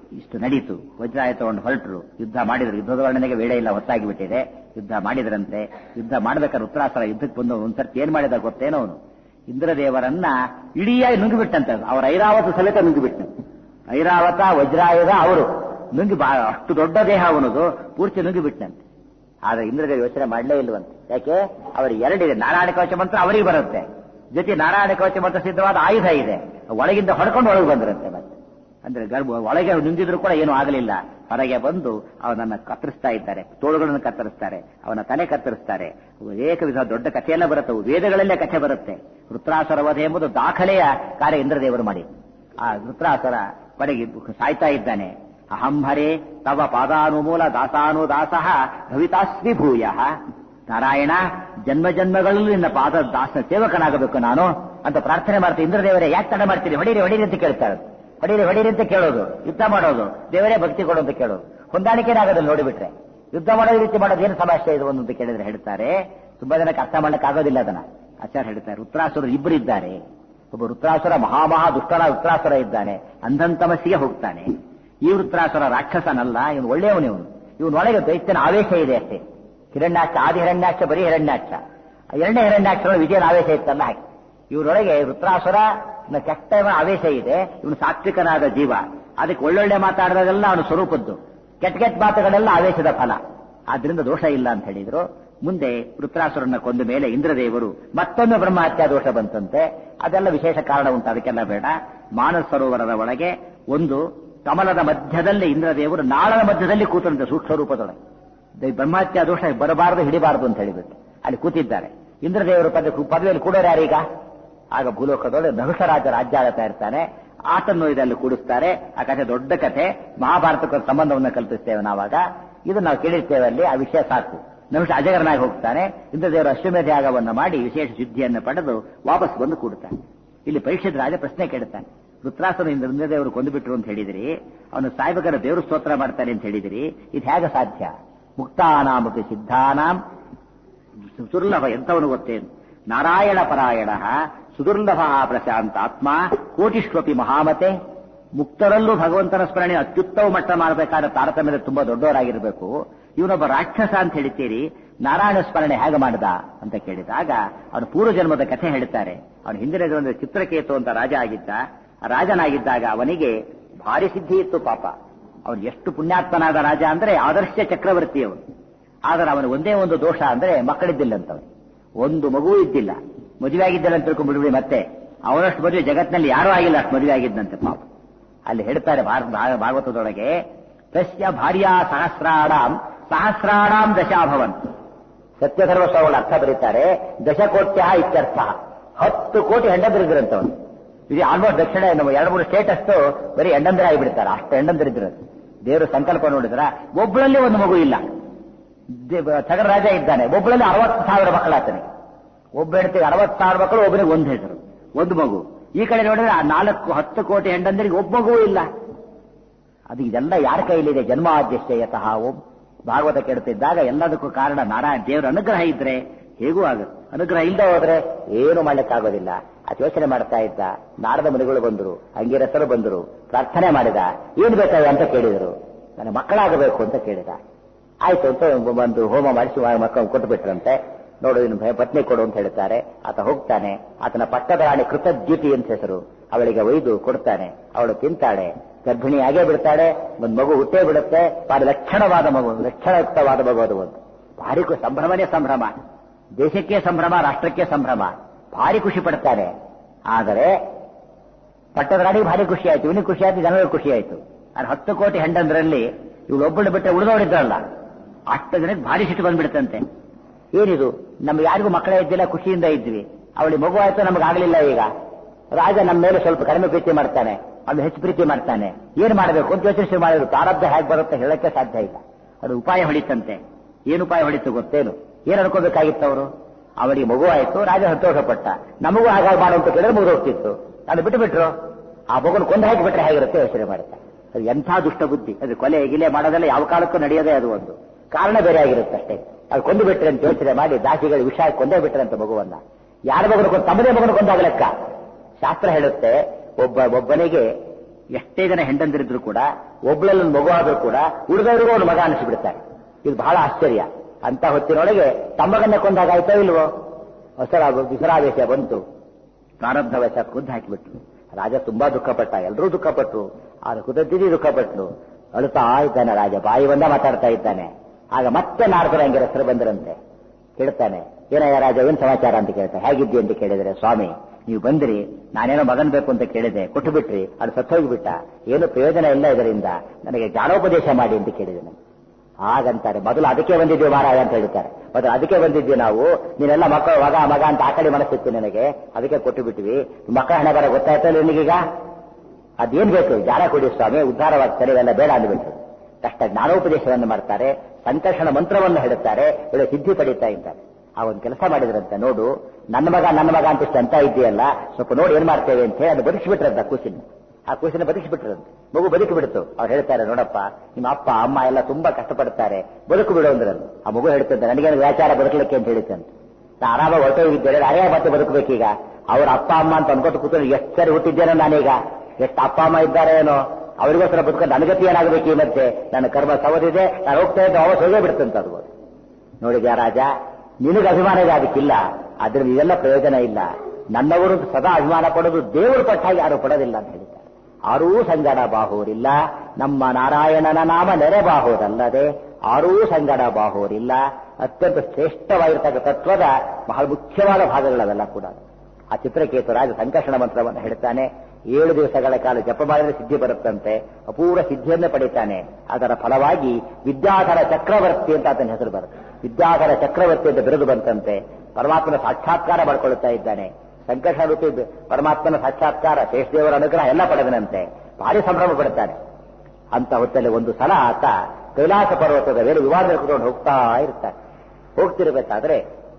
ಇಷ್ಟು ನಡೀತು. ವಜ್ರಾಯ ತಗೊಂಡು ಹೊರಟರು, ಯುದ್ಧ ಮಾಡಿದ್ರು. ಯುದ್ಧದ ವರ್ಣನೆಗೆ ವೇಳೆ ಇಲ್ಲ, ಹೊತ್ತಾಗಿ ಬಿಟ್ಟಿದೆ. ಯುದ್ಧ ಮಾಡಿದ್ರಂತೆ. ಯುದ್ಧ ಮಾಡ್ಬೇಕಾದ್ರೆ ಉತ್ತರಾಸುರ ಯುದ್ಧಕ್ಕೆ ಬಂದು ಒಂದ್ಸರ್ತಿ ಏನ್ ಮಾಡಿದ ಗೊತ್ತೇನೋ ಅವನು, ಇಂದ್ರದೇವರನ್ನ ಇಡಿಯಾಗಿ ನುಂಗಿಬಿಟ್ಟಂತೆ. ಅವರ ಐರಾವತ ಸಮೇತ ನುಂಗಿಬಿಟ್ಟಂತೆ. ಐರಾವತ ವಜ್ರಾಯುಧ ಅವರು ನುಂಗಿ ಬಾ ಅಷ್ಟು ದೊಡ್ಡ ದೇಹ ಅವನದು ಪೂರ್ತಿ ನುಂಗಿಬಿಟ್ಟಂತೆ. ಆದ್ರೆ ಇಂದ್ರದೇವ ಯೋಚನೆ ಮಾಡಲೇ ಇಲ್ವಂತೆ. ಯಾಕೆ? ಅವರಿಗೆ ಎರಡಿದೆ. ನಾರಾಯಣ ಕವಚ ಮಂತ್ರ ಅವರಿಗೆ ಬರುತ್ತೆ, ಜೊತೆ ನಾರಾಯಣ ಕವಚ ಮಂತ್ರ ಸಿದ್ಧವಾದ ಆಯುಧ ಇದೆ. ಒಳಗಿಂದ ಹೊಡ್ಕೊಂಡು ಒಳಗೆ ಬಂದ್ರಂತೆ. ಮತ್ತೆ ಅಂದ್ರೆ ಗರ್ಭ ಒಳಗೆ ನುಂಗಿದ್ರು ಕೂಡ ಏನೂ ಆಗಲಿಲ್ಲ. ಹೊರಗೆ ಬಂದು ಅವನನ್ನ ಕತ್ತರಿಸ್ತಾ ಇದ್ದಾರೆ, ತೋಳುಗಳನ್ನು ಕತ್ತರಿಸ್ತಾರೆ, ಅವನ ತಲೆ ಕತ್ತರಿಸ್ತಾರೆ. ಅನೇಕ ವಿಧ ದೊಡ್ಡ ಕಥೆಯೆಲ್ಲ ಬರುತ್ತೆ, ವೇದಗಳಲ್ಲೇ ಕಥೆ ಬರುತ್ತೆ. ವೃತ್ರಾಸುರ ವಧೆ ಎಂಬುದು ದಾಖಲೆಯ ಕಾರ್ಯ ಇಂದ್ರದೇವರು ಮಾಡಿ. ಆ ವೃತ್ರಾಸುರ ಕೊನೆಗೆ ಸಾಯ್ತಾ ಇದ್ದಾನೆ. ಅಹಂಹರೇ ತವ ಪಾದಾನುಮೂಲ ದಾಸಾನು ದಾಸಃ ಭವಿತಾಸ್ಮಿ ಭೂಯ. ನಾರಾಯಣ, ಜನ್ಮ ಜನ್ಮಗಳಲ್ಲೂ ನಿನ್ನ ಪಾದ ದಾಸ ಸೇವಕನಾಗಬೇಕು ನಾನು ಅಂತ ಪ್ರಾರ್ಥನೆ ಮಾಡ್ತೀನಿ. ಇಂದ್ರದೇವರೇ ಯಾಕೆ ತಡ ಮಾಡ್ತೀರಿ, ಹೊಡೀರಿ ಹೊಡೀರಿ ಅಂತ ಕೇಳ್ತಾರೆ. ಹೊಡೀರಿ ಹೊಡೀರಿ ಅಂತ ಕೇಳೋದು, ಯುದ್ಧ ಮಾಡೋದು, ದೇವರೇ ಭಕ್ತಿ ಕೊಡು ಅಂತ ಕೇಳೋದು. ಹೊಂದಾಣಿಕೆನಾಗೋದಿಲ್ಲ ನೋಡಿಬಿಟ್ರೆ. ಯುದ್ಧ ಮಾಡೋದು ರೀತಿ ಮಾಡೋದು ಏನು ಸಮಸ್ಯೆ ಇದು ಒಂದು ಅಂತ ಕೇಳಿದ್ರೆ ಹೇಳ್ತಾರೆ, ತುಂಬಾ ಜನಕ್ಕೆ ಅರ್ಥ ಮಾಡ್ಲಿಕ್ಕೆ ಆಗೋದಿಲ್ಲ ಅದನ್ನ. ಆಚಾರ್ಯ ಹೇಳ್ತಾರೆ, ವೃತ್ರಾಸುರರು ಇಬ್ಬರು ಇದ್ದಾರೆ. ಒಬ್ಬ ವೃತ್ರಾಸುರ ಮಹಾಮಹಾ ದುಷ್ಟನ ವೃತ್ರಾಸುರ ಇದ್ದಾನೆ, ಅಂಧಂತಮಸ್ಸಿಗೆ ಹೋಗ್ತಾನೆ. ಈ ವೃತ್ರಾಸುರ ರಾಕ್ಷಸನಲ್ಲ, ಇವನು ಒಳ್ಳೆಯವನು. ಇವನು ಇವನೊಳಗೆ ದೈತ್ಯನ ಆವೇಶ ಇದೆ ಅಷ್ಟೇ. ಹಿರಣ್ಯಾಕ್ಷ, ಆದಿ ಹಿರಣ್ಯಾಕ್ಷ ಬರೀ ಹಿರಣ್ಯಾಕ್ಷ, ಎರಡನೇ ಹಿರಣ್ಯಾಕ್ಷರ ವಿಜಯನ ಆವೇಶ ಇತ್ತಲ್ಲ ಹಾಗೆ. ಇವರೊಳಗೆ ವೃತ್ರಾಸುರ ಕೆಟ್ಟ ಆವೇಶ ಇದೆ. ಇವನು ಸಾತ್ವಿಕನಾದ ಜೀವ, ಅದಕ್ಕೆ ಒಳ್ಳೊಳ್ಳೆ ಮಾತಾಡಿದಾಗೆಲ್ಲ ಅವನು ಸ್ವರೂಪದ್ದು, ಕೆಟ್ಟ ಕೆಟ್ಟ ಮಾತುಗಳೆಲ್ಲ ಆವೇಶದ ಫಲ. ಆದ್ರಿಂದ ದೋಷ ಇಲ್ಲ ಅಂತ ಹೇಳಿದ್ರು. ಮುಂದೆ ವೃತ್ರಾಸುರನ್ನ ಕೊಂದ ಮೇಲೆ ಇಂದ್ರದೇವರು ಮತ್ತೊಮ್ಮೆ ಬ್ರಹ್ಮಹತ್ಯಾ ದೋಷ ಬಂತಂತೆ. ಅದೆಲ್ಲ ವಿಶೇಷ ಕಾರಣ ಉಂಟು, ಅದಕ್ಕೆಲ್ಲ ಬೇಡ. ಮಾನಸ ಸರೋವರದ ಒಳಗೆ ಒಂದು ಕಮಲದ ಮಧ್ಯದಲ್ಲಿ ಇಂದ್ರದೇವರು ನಾಳದ ಮಧ್ಯದಲ್ಲಿ ಕೂತಂತೆ ಸೂಕ್ಷ್ಮ ರೂಪದೊಳಗೆ. ಬ್ರಹ್ಮಹತ್ಯಾ ದೋಷ ಬರಬಾರದು, ಹಿಡಿಬಾರದು ಅಂತ ಹೇಳಿಬಿಟ್ಟು ಅಲ್ಲಿ ಕೂತಿದ್ದಾರೆ. ಇಂದ್ರದೇವರು ಪದ ಪದವಿಯಲ್ಲಿ ಕೂಡೋರು ಯಾರೀಗ? ಆಗ ಭೂಲೋಕದೊಳಗೆ ನಹುಷರಾಜ ರಾಜ್ಯ ಆಳ್ತಾ ಇರ್ತಾನೆ. ಆತನ್ನು ಇದರಲ್ಲಿ ಕೂಡಿಸ್ತಾರೆ. ಆ ಕಥೆ ದೊಡ್ಡ ಕಥೆ, ಮಹಾಭಾರತಕ್ಕೆ ಸಂಬಂಧವನ್ನು ಕಲ್ಪಿಸ್ತೇವೆ ನಾವಾಗ. ಇದನ್ನು ನಾವು ಕೇಳಿರ್ತೇವೆ ಅಲ್ಲಿ, ಆ ವಿಷಯ ಸಾಕು. ನಹುಷ ಅಜಗರನಾಗಿ ಹೋಗ್ತಾನೆ. ಇಂದ್ರದೇವರು ಅಶ್ವಮೇಧ ಯಾಗವನ್ನು ಮಾಡಿ ವಿಶೇಷ ಸಿದ್ಧಿಯನ್ನು ಪಡೆದು ವಾಪಸ್ ಬಂದು ಕೂಡುತ್ತಾನೆ. ಇಲ್ಲಿ ಪರೀಕ್ಷಿತ ರಾಜ ಪ್ರಶ್ನೆ ಕೇಳುತ್ತಾನೆ, ವೃತ್ರಾಸುರ ಇಂದ್ರದೇವರು ಕೊಂದುಬಿಟ್ರು ಅಂತ ಹೇಳಿದಿರಿ, ಅವನು ಸಾಯ್ಬೇಕಾದ್ರೆ ದೇವರು ಸ್ತೋತ್ರ ಮಾಡ್ತಾನೆ ಅಂತ ಹೇಳಿದಿರಿ, ಇದು ಹೇಗೆ ಸಾಧ್ಯ? ಮುಕ್ತಾನಾಮಪಿ ಸಿದ್ಧಾನಾಂ ಸುದುರ್ಲಭ. ಎಂಥವನು ಗೊತ್ತೇನು? ನಾರಾಯಣ ಪರಾಯಣ ಸುದುರ್ಲಭ ಪ್ರಶಾಂತ ಆತ್ಮ ಕೋಟಿಷ್ವಪಿ ಮಹಾಮತೆ. ಮುಕ್ತರಲ್ಲೂ ಭಗವಂತನ ಸ್ಮರಣೆ ಅತ್ಯುತ್ತಮ ಮಟ್ಟ ಮಾಡಬೇಕಾದ ತಾರತಮ್ಯದ ತುಂಬಾ ದೊಡ್ಡವರಾಗಿರಬೇಕು. ಇವನೊಬ್ಬ ರಾಕ್ಷಸ ಅಂತ ಹೇಳ್ತೀರಿ, ನಾರಾಯಣ ಸ್ಮರಣೆ ಹೇಗೆ ಮಾಡಿದ ಅಂತ ಕೇಳಿದಾಗ ಅವನು ಪೂರ್ವ ಜನ್ಮದ ಕಥೆ ಹೇಳ್ತಾರೆ. ಅವನು ಹಿಂದಿನ ಜನ್ಮದ ಚಿತ್ರಕೇತು ಅಂತ ರಾಜ ಆಗಿದ್ದ. ರಾಜನಾಗಿದ್ದಾಗ ಅವನಿಗೆ ಭಾರಿ ಸಿದ್ಧಿ ಇತ್ತು ಪಾಪ. ಅವನು ಎಷ್ಟು ಪುಣ್ಯಾತ್ಮನಾದ ರಾಜ ಅಂದ್ರೆ ಆದರ್ಶ ಚಕ್ರವರ್ತಿ ಅವನು. ಆದರೆ ಅವನು ಒಂದೇ ಒಂದು ದೋಷ ಅಂದ್ರೆ ಮಕ್ಕಳಿದ್ದಿಲ್ಲಂತವನು, ಒಂದು ಮಗು ಇದ್ದಿಲ್ಲ. ಮದುವೆ ಆಗಿದ್ದಿಲ್ಲ ಅಂತ ತಿಳ್ಕೊಂಡ್ಬಿಡ್ವಿ. ಮತ್ತೆ ಅವನಷ್ಟು ಮದುವೆ ಜಗತ್ತಿನಲ್ಲಿ ಯಾರೂ ಆಗಿಲ್ಲ, ಅಷ್ಟು ಮದುವೆ ಆಗಿದ್ದಂತೆ ಪಾಪ. ಅಲ್ಲಿ ಹೇಳ್ತಾರೆ ಭಾಗವತದೊಳಗೆ, ತಸ್ಯ ಭಾರ್ಯಾ ಸಹಸ್ರಾಣಾಂ ಸಹಸ್ರಾಣಾಂ ದಶಾಭವನ್. ಸತ್ಯಧರ್ಮ ಸ್ವಾಮಿಗಳ ಅರ್ಥ ಬರೀತಾರೆ, ದಶಕೋಟ್ಯ ಇತ್ಯರ್ಥ. ಹತ್ತು ಕೋಟಿ ಹೆಂಡಂದರಿದ್ರಂತವನು. ಇದು ಆಲ್ಮೋಸ್ಟ್ ದಕ್ಷಿಣ ನಮ್ಮ ಎರಡು ಮೂರು ಸ್ಟೇಟ್ ಅಷ್ಟು ಬರೀ ಹೆಂಡಂದರ ಆಗಿಬಿಡ್ತಾರೆ, ಅಷ್ಟು ಹೆಂಡಂದರಿದ್ರು. ದೇವರು ಸಂಕಲ್ಪ ನೋಡಿದ್ರ ಒಬ್ಬಳಲ್ಲಿ ಒಂದು ಮಗು ಇಲ್ಲ. ಸಗರ ರಾಜ ಇದ್ದಾನೆ, ಒಬ್ಬಳಲ್ಲಿ ಅರವತ್ತು ಸಾವಿರ ಮಕ್ಕಳಾಗ್ತಾನೆ. ಒಬ್ಬ ಹೆಂಡತಿಗೆ ಅರವತ್ತು ಸಾವಿರ ಮಕ್ಕಳು, ಒಬ್ಬನಿಗೆ ಒಂದು ಹೆಸರು, ಒಂದು ಮಗು. ಈ ಕಡೆ ನೋಡಿದ್ರೆ ಆ ನಾಲ್ಕು ಹತ್ತು ಕೋಟಿ ಹೆಂಡಂದರಿಗೆ ಒಬ್ಬ ಮಗು ಇಲ್ಲ. ಅದು ಇದೆಲ್ಲ ಯಾರ ಕೈಲಿದೆ? ಜನ್ಮಾದ್ಯಶ್ಚಯತಃ ಓಂ. ಭಾಗವತ ಕೆಡುತ್ತಿದ್ದಾಗ ಎಲ್ಲದಕ್ಕೂ ಕಾರಣ ನಾರಾಯಣ ದೇವರ ಅನುಗ್ರಹ ಇದ್ರೆ ಹೇಗೂ ಆಗುತ್ತೆ, ಅನುಗ್ರಹ ಇಲ್ಲದೆ ಹೋದ್ರೆ ಏನು ಮಾಡ್ಲಿಕ್ಕಾಗೋದಿಲ್ಲ. ಅದು ಯೋಚನೆ ಮಾಡ್ತಾ ಇದ್ದ. ನಾರದ ಮುನಿಗಳು ಬಂದರು, ಅಂಗಿರಸರು ಬಂದರು, ಪ್ರಾರ್ಥನೆ ಮಾಡಿದ. ಏನ್ ಬೇಕಾಗ ಅಂತ ಕೇಳಿದರು. ನನಗೆ ಮಕ್ಕಳಾಗಬೇಕು ಅಂತ ಕೇಳಿದ. ಆಯ್ತು ಅಂತ ಒಂದು ಹೋಮ ಮಾಡಿಸಿ ಮಕ್ಕಳು ಕೊಟ್ಟು ಬಿಟ್ರಂತೆ. ನೋಡು, ಇನ್ನು ಪತ್ನಿ ಕೊಡು ಅಂತ ಹೇಳ್ತಾರೆ. ಆತ ಹೋಗ್ತಾನೆ. ಆತನ ಪಟ್ಟದ ರಾಣಿ ಕೃತದ್ಯುತಿ ಅಂತ ಹೆಸರು. ಅವಳಿಗೆ ಒಯ್ದು ಕೊಡ್ತಾನೆ. ಅವಳು ತಿಂತಾಳೆ, ಗರ್ಭಿಣಿಯಾಗೇ ಬಿಡ್ತಾಳೆ. ಒಂದು ಮಗು ಹುಟ್ಟೇ ಬಿಡುತ್ತೆ. ಭಾರಿ ಲಕ್ಷಣವಾದ ಮಗು, ಲಕ್ಷಣಯುಕ್ತವಾದ ಮಗು. ಅದು ಒಂದು ಭಾರಿ ಸಂಭ್ರಮನೇ ಸಂಭ್ರಮ. ದೇಶಕ್ಕೆ ಸಂಭ್ರಮ, ರಾಷ್ಟ್ರಕ್ಕೆ ಸಂಭ್ರಮ. ಭಾರಿ ಖುಷಿ ಪಡ್ತಾನೆ. ಆದರೆ ಪಟ್ಟದ ರಾಣಿಗೆ ಭಾರಿ ಖುಷಿ ಆಯ್ತು, ಇವನಿಗೆ ಖುಷಿ ಆಯ್ತು, ಜನರಿಗೆ ಖುಷಿ ಆಯ್ತು. ಆದ್ರೆ ಹತ್ತು ಕೋಟಿ ಹೆಂಡಂದ್ರಲ್ಲಿ ಇವಳು ಒಬ್ಬಳು ಬಿಟ್ಟರೆ ಉಳಿದವರಿದ್ರಲ್ಲ, ಅಷ್ಟು ಜನಕ್ಕೆ ಭಾರಿ ಸಿಟ್ಟು ಬಂದ್ಬಿಡುತ್ತಂತೆ. ಏನಿದು, ನಮ್ಗೆ ಯಾರಿಗೂ ಮಕ್ಕಳೇ ಇದ್ದಿಲ್ಲ, ಖುಷಿಯಿಂದ ಇದ್ವಿ. ಅವಳಿಗೆ ಮಗು ಆಯ್ತು, ನಮಗಾಗಲಿಲ್ಲ. ಈಗ ರಾಜ ನಮ್ಮ ಮೇಲೆ ಸ್ವಲ್ಪ ಕಡಿಮೆ ಪ್ರೀತಿ ಮಾಡ್ತಾನೆ, ಅವನು ಹೆಚ್ಚು ಪ್ರೀತಿ ಮಾಡ್ತಾನೆ. ಏನ್ ಮಾಡಬೇಕು ಅಂತ ಯೋಚನೆ ಮಾಡಿದ್ರು. ಪ್ರಾರಬ್ಧ ಹೇಗೆ ಬರುತ್ತೆ ಹೇಳಕ್ಕೆ ಸಾಧ್ಯ ಇಲ್ಲ. ಅದು ಉಪಾಯ ಹೊಡಿತಂತೆ. ಏನು ಉಪಾಯ ಹೊಡಿತು ಗೊತ್ತೇನು? ಏನ್ ಅನ್ಕೋಬೇಕಾಗಿತ್ತು ಅವರು? ಅವಳಿಗೆ ಮಗು ಆಯ್ತು, ರಾಜ ಸಂತೋಷಪಟ್ಟ. ನಮಗೂ ಹಾಗಾಗಿ ಮಾಡುವಂತ ಕೇಳಿದ್ರೆ ಮುಗಿದು ಹೋಗ್ತಿತ್ತು. ಅದು ಬಿಟ್ಟು ಬಿಟ್ರು. ಆ ಮಗುನ ಕೊಂದು ಹಾಕಿ ಬಿಟ್ರೆ ಹೇಗಿರುತ್ತೆ ಯೋಚನೆ ಮಾಡುತ್ತೆ. ಅದು ಎಂಥ ದುಷ್ಟ ಬುದ್ಧಿ. ಅದು ಕೊಲೆ ಗಿಲೆ ಮಾಡೋದೆಲ್ಲ ಯಾವ ಕಾಲಕ್ಕೂ ನಡೆಯೋದೇ. ಅದು ಒಂದು ಕಾರಣ ಬೇರೆ ಆಗಿರುತ್ತೆ ಅಷ್ಟೇ. ಅದು ಕೊಂದು ಬಿಟ್ರೆ ಅಂತ ಯೋಚನೆ ಮಾಡಿ ದಾಸಿಗಳು ವಿಷ ಕೊಂದೇ ಬಿಟ್ರೆ ಅಂತ ಮಗುವನ್ನ. ಯಾರ ಮಗನ ಕೊಂದು ತಮ್ಮದೇ ಮಗನ ಕೊಂದಾಗ ಲೆಕ್ಕ. ಶಾಸ್ತ್ರ ಹೇಳುತ್ತೆ, ಒಬ್ಬ ಒಬ್ಬನಿಗೆ ಎಷ್ಟೇ ಜನ ಹೆಂಡಂದಿರಿದ್ರು ಕೂಡ ಒಬ್ಬಳಲ್ಲಿ ಒಂದು ಮಗು ಆದರೂ ಕೂಡ ಉಳಿದವರಿಗೂ ಒಂದು ಮಗ ಅನಿಸಿಬಿಡ್ತಾರೆ. ಇದು ಬಹಳ ಆಶ್ಚರ್ಯ. ಅಂತ ಹೊತ್ತಿನೊಳಗೆ ತಮ್ಮಗನ್ನೇ ಕೊಂದಾಗ ಆಯ್ತೋ ಇಲ್ವೋ? ಹೊಸರ ವಿಸರಾವೇಶ ಬಂತು, ಪ್ರಾರಬ್ಧವಶ ಖುದ್ದು ಹಾಕಿಬಿಟ್ರು. ರಾಜ ತುಂಬಾ ದುಃಖಪಟ್ಟ, ಎಲ್ಲರೂ ದುಃಖಪಟ್ರು. ಆಗ ಕುದದ್ದಿದಿ ದುಃಖಪಟ್ರು. ಅಳುತ್ತಾ ಇದ್ದಾನೆ ರಾಜ, ಬಾಯಿ ಬಂದ ಮಾತಾಡ್ತಾ ಇದ್ದಾನೆ. ಆಗ ಮತ್ತೆ ನಾರದರು ಹಂಗೆ ಹೆಸರು ಬಂದರಂತೆ. ಕೇಳ್ತಾನೆ, ಏನಯ್ಯ ರಾಜ, ಏನ್ ಸಮಾಚಾರ ಅಂತ ಕೇಳ್ತಾನೆ. ಹೇಗಿದ್ದಿ ಅಂತ ಕೇಳಿದರೆ, ಸ್ವಾಮಿ ನೀವು ಬಂದ್ರಿ, ನಾನೇನೋ ಮಗನ್ ಬೇಕು ಅಂತ ಕೇಳಿದೆ, ಕೊಟ್ಟು ಬಿಟ್ರಿ, ಅದು ಸತ್ತೋಗಿಬಿಟ್ಟ, ಏನು ಪ್ರಯೋಜನ ಇಲ್ಲ ಇದರಿಂದ, ನನಗೆ ಜ್ಞಾನೋಪದೇಶ ಮಾಡಿ ಅಂತ ಕೇಳಿದ್ದೇನೆ. ಹಾಗಂತಾರೆ, ಮೊದಲು ಅದಕ್ಕೆ ಬಂದಿದ್ದೀವಿ ಮಹಾರಾಜ ಅಂತ ಹೇಳ್ತಾರೆ. ಮೊದಲು ಅದಕ್ಕೆ ಬಂದಿದ್ವಿ ನಾವು, ನೀನೆಲ್ಲ ಮಕ್ಕಳು ಮಗ ಮಗ ಅಂತ ಆ ಕಡೆ ಮನಸ್ಸಿತ್ತು ನನಗೆ, ಅದಕ್ಕೆ ಕೊಟ್ಟು ಬಿಟ್ವಿ. ಮಕ್ಕಳ ಹಣೆ ಬರ ಗೊತ್ತಾಯ್ತಲ್ಲ ನಿನಗೀಗ, ಅದೇನ್ ಬೇಕು ಜ್ಞಾನ ಕೊಡಿ ಸ್ವಾಮಿ, ಉದ್ಧಾರವಾಗ್ತಾರೆ, ಇವೆಲ್ಲ ಬೇಡ ಅಂದ್ಬಿಟ್ರು. ಕಷ್ಟ ಜ್ಞಾನೋಪದೇಶವನ್ನು ಮಾಡ್ತಾರೆ, ಸಂಕರ್ಷಣ ಮಂತ್ರವನ್ನು ಹೇಳುತ್ತಾರೆ, ಒಳ್ಳೆ ಸಿದ್ಧಿ ಪಡೀತಾ ಇದ್ದಾರೆ. ಆ ಒಂದು ಕೆಲಸ ಮಾಡಿದ್ರಂತೆ, ನೋಡು ನನ್ನ ಮಗ ನನ್ನ ಮಗ ಅಂತ ಅಂತ ಇದೆಯಲ್ಲ, ಸ್ವಲ್ಪ ನೋಡಿ ಏನ್ ಮಾಡ್ತೇವೆ ಅಂತ ಹೇಳಿ ಅದು ಬದುಕಿಸ್ಬಿಟ್ರಂತ ಕೂಸಿನ. ಆ ಕೂಸಿನ ಬದುಕಿಸ್ಬಿಟ್ರಂತೆ. ಮಗು ಬದುಕಿ ಬಿಡ್ತು. ಅವ್ರು ಹೇಳ್ತಾರೆ, ನೋಡಪ್ಪ ನಿಮ್ಮ ಅಪ್ಪ ಅಮ್ಮ ಎಲ್ಲ ತುಂಬಾ ಕಷ್ಟಪಡ್ತಾರೆ, ಬದುಕು ಬಿಡು ಅಂದ್ರಲ್ಲ. ಆ ಮಗು ಹೇಳ್ತಂತೆ, ನನಗೇನು ವ್ಯಾಚಾರ ಬದುಕಲಿಕ್ಕೆ ಅಂತ ಹೇಳಿತಂತೆ. ನಾ ಆರಾಮಾಗಿ ಹೊರಟೋಗಿದ್ದೇನೆ, ಅರೇ ಮತ್ತೆ ಬದುಕಬೇಕೀಗ. ಅವ್ರ ಅಪ್ಪ ಅಮ್ಮ ಅಂತ ಅನ್ಕೋತ ಕೂತು ಎಷ್ಟು ಸರಿ ಹುಟ್ಟಿದ್ದೇನೋ ನಾನೀಗ, ಎಷ್ಟು ಅಪ್ಪ ಅಮ್ಮ ಇದ್ದಾರೆ ಏನೋ, ಅವರಿಗೋಸ್ಕರ ಬದುಕೊಂಡು ನನಗತಿ ಏನಾಗಬೇಕು ಈ ಮಧ್ಯೆ, ನನ್ನ ಕರ್ಮ ಸವದಿದೆ, ನಾನು ಹೋಗ್ತಾ ಇದ್ದೆ, ಅವಾಗ ಹೋಗೇ ಬಿಡ್ತಂತ ಅದು. ನೋಡಿದ್ಯಾ ರಾಜ, ನಿನಗೆ ಅಭಿಮಾನ ಇದೆ, ಅದಕ್ಕಿಲ್ಲ, ಅದ್ರಲ್ಲಿ ಇದೆಲ್ಲ ಪ್ರಯೋಜನ ಇಲ್ಲ. ನನ್ನವರು ಸದಾ ಅಭಿಮಾನ ಪಡೋದು ದೇವರು ಪಟ್ಟಾಗಿ ಯಾರು ಪಡೋದಿಲ್ಲ ಅಂತ ಹೇಳಿದ್ದಾರೆ. ಆರೂ ಸಂಗಡ ಬಾಹೋರಿಲ್ಲ, ನಮ್ಮ ನಾರಾಯಣನ ನಾಮ ನೆರೆ ಬಾಹೋದಲ್ಲದೆ ಆರೂ ಸಂಗಡ ಬಾಹೋರಿಲ್ಲ. ಅತ್ಯಂತ ಶ್ರೇಷ್ಠವಾಗಿರ್ತಕ್ಕ ತತ್ವದ ಬಹಳ ಮುಖ್ಯವಾದ ಭಾಗಗಳವೆಲ್ಲ ಕೂಡ. ಆ ಚಿತ್ರಕೇತು ರಾಜ ಸಂಕರ್ಷಣ ಮಂತ್ರವನ್ನು ಹೇಳ್ತಾನೆ. ಏಳು ದಿವಸಗಳ ಕಾಲ ಜಪ ಮಾಡಿದರೆ ಸಿದ್ಧಿ ಬರುತ್ತಂತೆ, ಅಪೂರ್ವ ಸಿದ್ಧಿಯನ್ನೇ ಪಡಿತಾನೆ. ಅದರ ಫಲವಾಗಿ ವಿದ್ಯಾಧರ ಚಕ್ರವರ್ತಿ ಅಂತ ಆತನ ಹೆಸರು ಬರುತ್ತೆ. ವಿದ್ಯಾಧರ ಚಕ್ರವರ್ತಿ ಅಂತ ಬಿರುದು ಬಂತಂತೆ. ಪರಮಾತ್ಮನ ಸಾಕ್ಷಾತ್ಕಾರ ಮಾಡ್ಕೊಳ್ಳುತ್ತಾ ಇದ್ದಾನೆ. ಸಂಕರ್ಷಣ ರೂಪಿ ಪರಮಾತ್ಮನ ಸಾಕ್ಷಾತ್ಕಾರ, ಶೇಷದೇವರ ಅನುಗ್ರಹ ಎಲ್ಲ ಪಡೆದನಂತೆ. ಭಾರಿ ಸಂಭ್ರಮ ಪಡುತ್ತಾನೆ. ಅಂತ ಹೊತ್ತಲ್ಲಿ ಒಂದು ಸಲ ಆತ ಕೈಲಾಸ ಪರ್ವತದ ಮೇಲೆ ವಿವಾದ ಕುತ್ಕೊಂಡು ಹೋಗ್ತಾ ಇರ್ತಾನೆ. ಹೋಗ್ತಿರ್ಬೇಕಾದ್ರೆ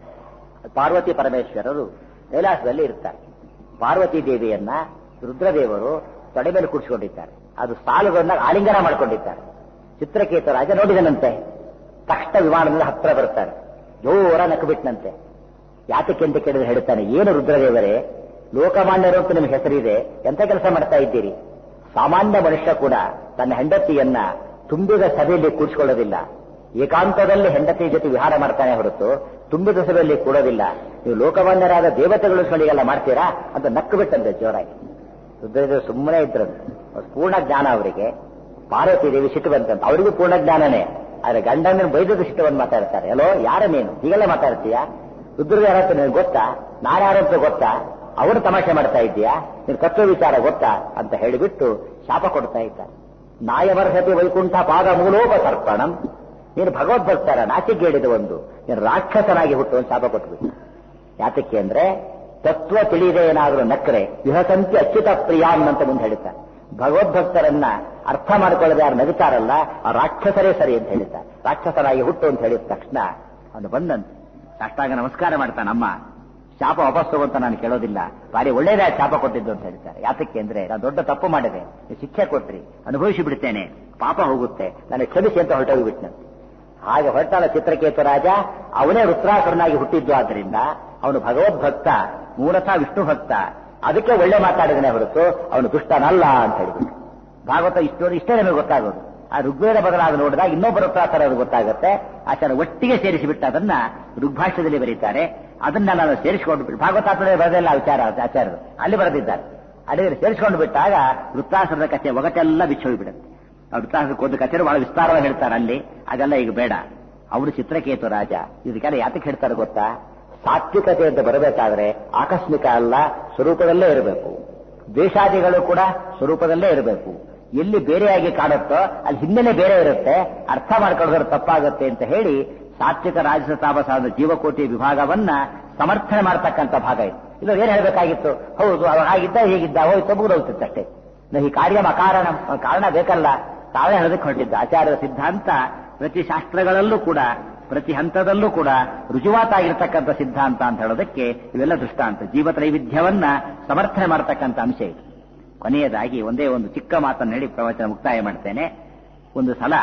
ಪಾರ್ವತಿ ಪರಮೇಶ್ವರರು ಕೈಲಾಸದಲ್ಲಿ ಇರ್ತಾರೆ. ಪಾರ್ವತಿ ದೇವಿಯನ್ನ ರುದ್ರದೇವರು ತೊಡೆ ಮೇಲೆ ಕೂಡಿಸಿಕೊಂಡಿದ್ದಾರೆ. ಅದು ಸಾಲುಗಳನ್ನ ಆಲಿಂಗನ ಮಾಡಿಕೊಂಡಿದ್ದಾರೆ. ಚಿತ್ರಕೇತು ರಾಜ ನೋಡಿದನಂತೆ. ತಕ್ಷಣ ವಿಮಾನದಿಂದ ಹತ್ರ ಬರ್ತಾರೆ. ಜೋರ ನಕ್ಕುಬಿಟ್ನಂತೆ. ಯಾತಕ್ಕೆ ಅಂತ ಕೇಳಿದ್ರೆ ಹೇಳ್ತಾನೆ, ಏನು ರುದ್ರದೇವರೇ, ಲೋಕಮಾನ್ಯರು ಅಂತ ನಿಮ್ಗೆ ಹೆಸರಿದೆ, ಎಂತ ಕೆಲಸ ಮಾಡ್ತಾ ಇದ್ದೀರಿ? ಸಾಮಾನ್ಯ ಮನುಷ್ಯ ಕೂಡ ತನ್ನ ಹೆಂಡತಿಯನ್ನ ತುಂಬಿದ ಸಭೆಯಲ್ಲಿ ಕೂಡಿಸಿಕೊಳ್ಳೋದಿಲ್ಲ. ಏಕಾಂತದಲ್ಲಿ ಹೆಂಡತಿ ಜೊತೆ ವಿಹಾರ ಮಾಡ್ತಾನೆ ಹೊರತು ತುಂಬಿದ ಸಭೆಯಲ್ಲಿ ಕೂಡೋದಿಲ್ಲ. ನೀವು ಲೋಕಮಾನ್ಯರಾದ ದೇವತೆಗಳು ಸಳಿಗೆಲ್ಲ ಮಾಡ್ತೀರಾ ಅಂತ ನಕ್ಕು ಬಿಟ್ಟಂತೆ ಜೋರಾಗಿ. ರುದ್ರದೇವರು ಸುಮ್ಮನೆ ಇದ್ರಂತೆ. ಪೂರ್ಣ ಜ್ಞಾನ ಅವರಿಗೆ. ಪಾರ್ವತಿ ದೇವಿ ಸಿಟ್ಟು ಬಂತಂತ. ಅವರಿಗೂ ಪೂರ್ಣ ಜ್ಞಾನನೇ. ಆದ್ರೆ ಗಂಡನ ಬೈದದ ಸಿಟ್ಟವನ್ನು ಮಾತಾಡ್ತಾರೆ. ಎಲ್ಲೋ ಯಾರ ನೀನು ಹೀಗೆಲ್ಲ ಮಾತಾಡ್ತೀಯಾ? ರುದ್ರದೇವ ಯಾರಂತ ನಿನಗೆ ಗೊತ್ತಾ? ನಾನು ಯಾರಂತ ಗೊತ್ತಾ? ಅವರು ತಮಾಷೆ ಮಾಡ್ತಾ ಇದ್ದೀಯಾ? ನಿನ್ ತತ್ವ ವಿಚಾರ ಗೊತ್ತಾ ಅಂತ ಹೇಳಿಬಿಟ್ಟು ಶಾಪ ಕೊಡ್ತಾ ಇದ್ದಾರೆ. ನಾಯವರ್ಹತೆ ವೈಕುಂಠ ಪಾದ ಮೂಲೋಪಸರ್ಪಣಂ. ನೀನು ಭಗವದ್ಭಕ್ತರ ನಾಚಿಗೇಡಿದ ಒಂದು, ನೀನು ರಾಕ್ಷಸನಾಗಿ ಹುಟ್ಟು ಒಂದು ಶಾಪ ಕೊಟ್ಬಿಟ್ಟು. ಯಾತಕ್ಕೆ ಅಂದ್ರೆ ತತ್ವ ತಿಳಿದೇ ಏನಾದರೂ ನಕ್ಕರೆ ವಿಹಸಂತಿ ಅಚ್ಯುತ ಪ್ರಿಯಾನ್ ಅಂತ ಮುಂದೆ ಹೇಳ್ತಾರೆ. ಭಗವದ್ಭಕ್ತರನ್ನ ಅರ್ಥ ಮಾಡಿಕೊಳ್ಳದೆ ಯಾರು ನಗುತ್ತಾರಲ್ಲ, ಆ ರಾಕ್ಷಸರೇ ಸರಿ ಅಂತ ಹೇಳ್ತಾರೆ. ರಾಕ್ಷಸನಾಗಿ ಹುಟ್ಟು ಅಂತ ಹೇಳಿದ ತಕ್ಷಣ ಅವನು ಬಂದಂತೆ ಸಾಷ್ಟಾಂಗ ನಮಸ್ಕಾರ ಮಾಡ್ತಾನಮ್ಮ. ಶಾಪ ವಾಪಸ್ ತಗೊಂತ ನಾನು ಕೇಳೋದಿಲ್ಲ, ಭಾರಿ ಒಳ್ಳೇದೇ ಶಾಪ ಕೊಟ್ಟಿದ್ದು ಅಂತ ಹೇಳ್ತಾರೆ. ಯಾತಕ್ಕೆ ಅಂದ್ರೆ ನಾನು ದೊಡ್ಡ ತಪ್ಪು ಮಾಡಿದೆ, ಶಿಕ್ಷೆ ಕೊಟ್ರಿ, ಅನುಭವಿಸಿ ಬಿಡ್ತೇನೆ, ಪಾಪ ಹೋಗುತ್ತೆ, ನನಗೆ ಕ್ಷಮಿಸಿ ಅಂತ ಹೊರಟೋಗಿ ಬಿಟ್ಟನಂತೆ. ಹಾಗೆ ಹೊರಟಾದ ಚಿತ್ರಕೇತು ರಾಜ ಅವನೇ ವೃತ್ರಾಸುರನಾಗಿ ಹುಟ್ಟಿದ್ದು. ಆದ್ದರಿಂದ ಅವನು ಭಗವದ್ಭಕ್ತ, ಮೂಲತಃ ವಿಷ್ಣು ಭಕ್ತ. ಅದಕ್ಕೆ ಒಳ್ಳೆ ಮಾತಾಡಿದನೇ ಹೊರತು ಅವನು ದುಷ್ಟನಲ್ಲ ಅಂತ ಹೇಳಿಬಿಟ್ಟು. ಭಾಗವತ ಇಷ್ಟು ಇಷ್ಟೇ ನಮಗೆ ಗೊತ್ತಾಗೋದು. ಆ ಋಗ್ವೇದ ಬದಲಾಗಿ ನೋಡಿದಾಗ ಇನ್ನೊಬ್ಬರ ವೃತ್ರಾಸುರ ಅದು ಗೊತ್ತಾಗುತ್ತೆ. ಆಚಾರ ಒಟ್ಟಿಗೆ ಸೇರಿಸಿಬಿಟ್ಟು ಅದನ್ನ ಋಗ್ಭಾಷ್ಯದಲ್ಲಿ ಬರೀತಾರೆ. ಅದನ್ನ ನಾನು ಸೇರಿಸಿಕೊಂಡು ಬಿಟ್ಟು ಭಾಗವತಾತ್ಮದಲ್ಲಿ ಬರೆದಿಲ್ಲ ವಿಚಾರ ಆಚಾರ್ಯರು, ಅಲ್ಲಿ ಬರೆದಿದ್ದಾರೆ. ಅಲ್ಲಿ ಸೇರಿಸಿಕೊಂಡು ಬಿಟ್ಟಾಗ ವೃತ್ತಾಸುರದ ಕಥೆ ಒಗಟೆಲ್ಲ ಬಿಚ್ಚೋಗಿಬಿಡುತ್ತೆ. ಆ ವೃತ್ತಾಸುರಕ್ಕೆ ಒಂದು ಕಥೆ ಬಹಳ ವಿಸ್ತಾರವಾಗಿ ಹೇಳ್ತಾರೆ ಅಲ್ಲಿ. ಅದೆಲ್ಲ ಈಗ ಬೇಡ. ಅವರು ಚಿತ್ರಕೇತು ರಾಜ ಇದಕ್ಕೆಲ್ಲ ಯಾತಕ್ಕೆ ಹೇಳ್ತಾರೆ ಗೊತ್ತಾ? ಸಾತ್ವಿಕತೆ ಅಂತ ಬರಬೇಕಾದ್ರೆ ಆಕಸ್ಮಿಕ ಅಲ್ಲ, ಸ್ವರೂಪದಲ್ಲೇ ಇರಬೇಕು. ದ್ವೇಷಾದಿಗಳು ಕೂಡ ಸ್ವರೂಪದಲ್ಲೇ ಇರಬೇಕು. ಎಲ್ಲಿ ಬೇರೆಯಾಗಿ ಕಾಣುತ್ತೋ ಅಲ್ಲಿ ಹಿನ್ನೆಲೆ ಬೇರೆ ಇರುತ್ತೆ, ಅರ್ಥ ಮಾಡ್ಕೊಳ್ಳೋದ್ರ ತಪ್ಪಾಗುತ್ತೆ ಅಂತ ಹೇಳಿ ಸಾತ್ವಿಕ ರಾಜಸ ತಾಮಸಾದ ಜೀವಕೋಟಿ ವಿಭಾಗವನ್ನ ಸಮರ್ಥನೆ ಮಾಡತಕ್ಕಂಥ ಭಾಗ ಇದು. ಇಲ್ಲ ಏನ್ ಹೇಳಬೇಕಾಗಿತ್ತು? ಹೌದು ಅವ ಹಾಗಿದ್ದ ಹೀಗಿದ್ದ ಹೋಯ್ತು ಮುಗಿದೋಗ್ತಿತ್ತು ಅಷ್ಟೇ. ಈ ಕಾರ್ಯ ಅಕಾರಣ, ಕಾರಣ ಬೇಕಲ್ಲ, ತಾವೇ ಹೇಳೋದಕ್ಕೆ ಹೊರಟಿದ್ದ. ಆಚಾರ್ಯರ ಸಿದ್ಧಾಂತ ಪ್ರತಿ ಶಾಸ್ತ್ರಗಳಲ್ಲೂ ಕೂಡ ಪ್ರತಿ ಹಂತದಲ್ಲೂ ಕೂಡ ರುಜುವಾತಾಗಿರ್ತಕ್ಕಂಥ ಸಿದ್ಧಾಂತ ಅಂತ ಹೇಳೋದಕ್ಕೆ ಇವೆಲ್ಲ ದೃಷ್ಟಾಂತ. ಜೀವತ್ರೈವಿಧ್ಯವನ್ನ ಸಮರ್ಥನೆ ಮಾಡತಕ್ಕಂಥ ಅಂಶ ಇದು. ಕೊನೆಯದಾಗಿ ಒಂದೇ ಒಂದು ಚಿಕ್ಕ ಮಾತನ್ನು ಹೇಳಿ ಪ್ರವಚನ ಮುಕ್ತಾಯ ಮಾಡ್ತೇನೆ. ಒಂದು ಸಲ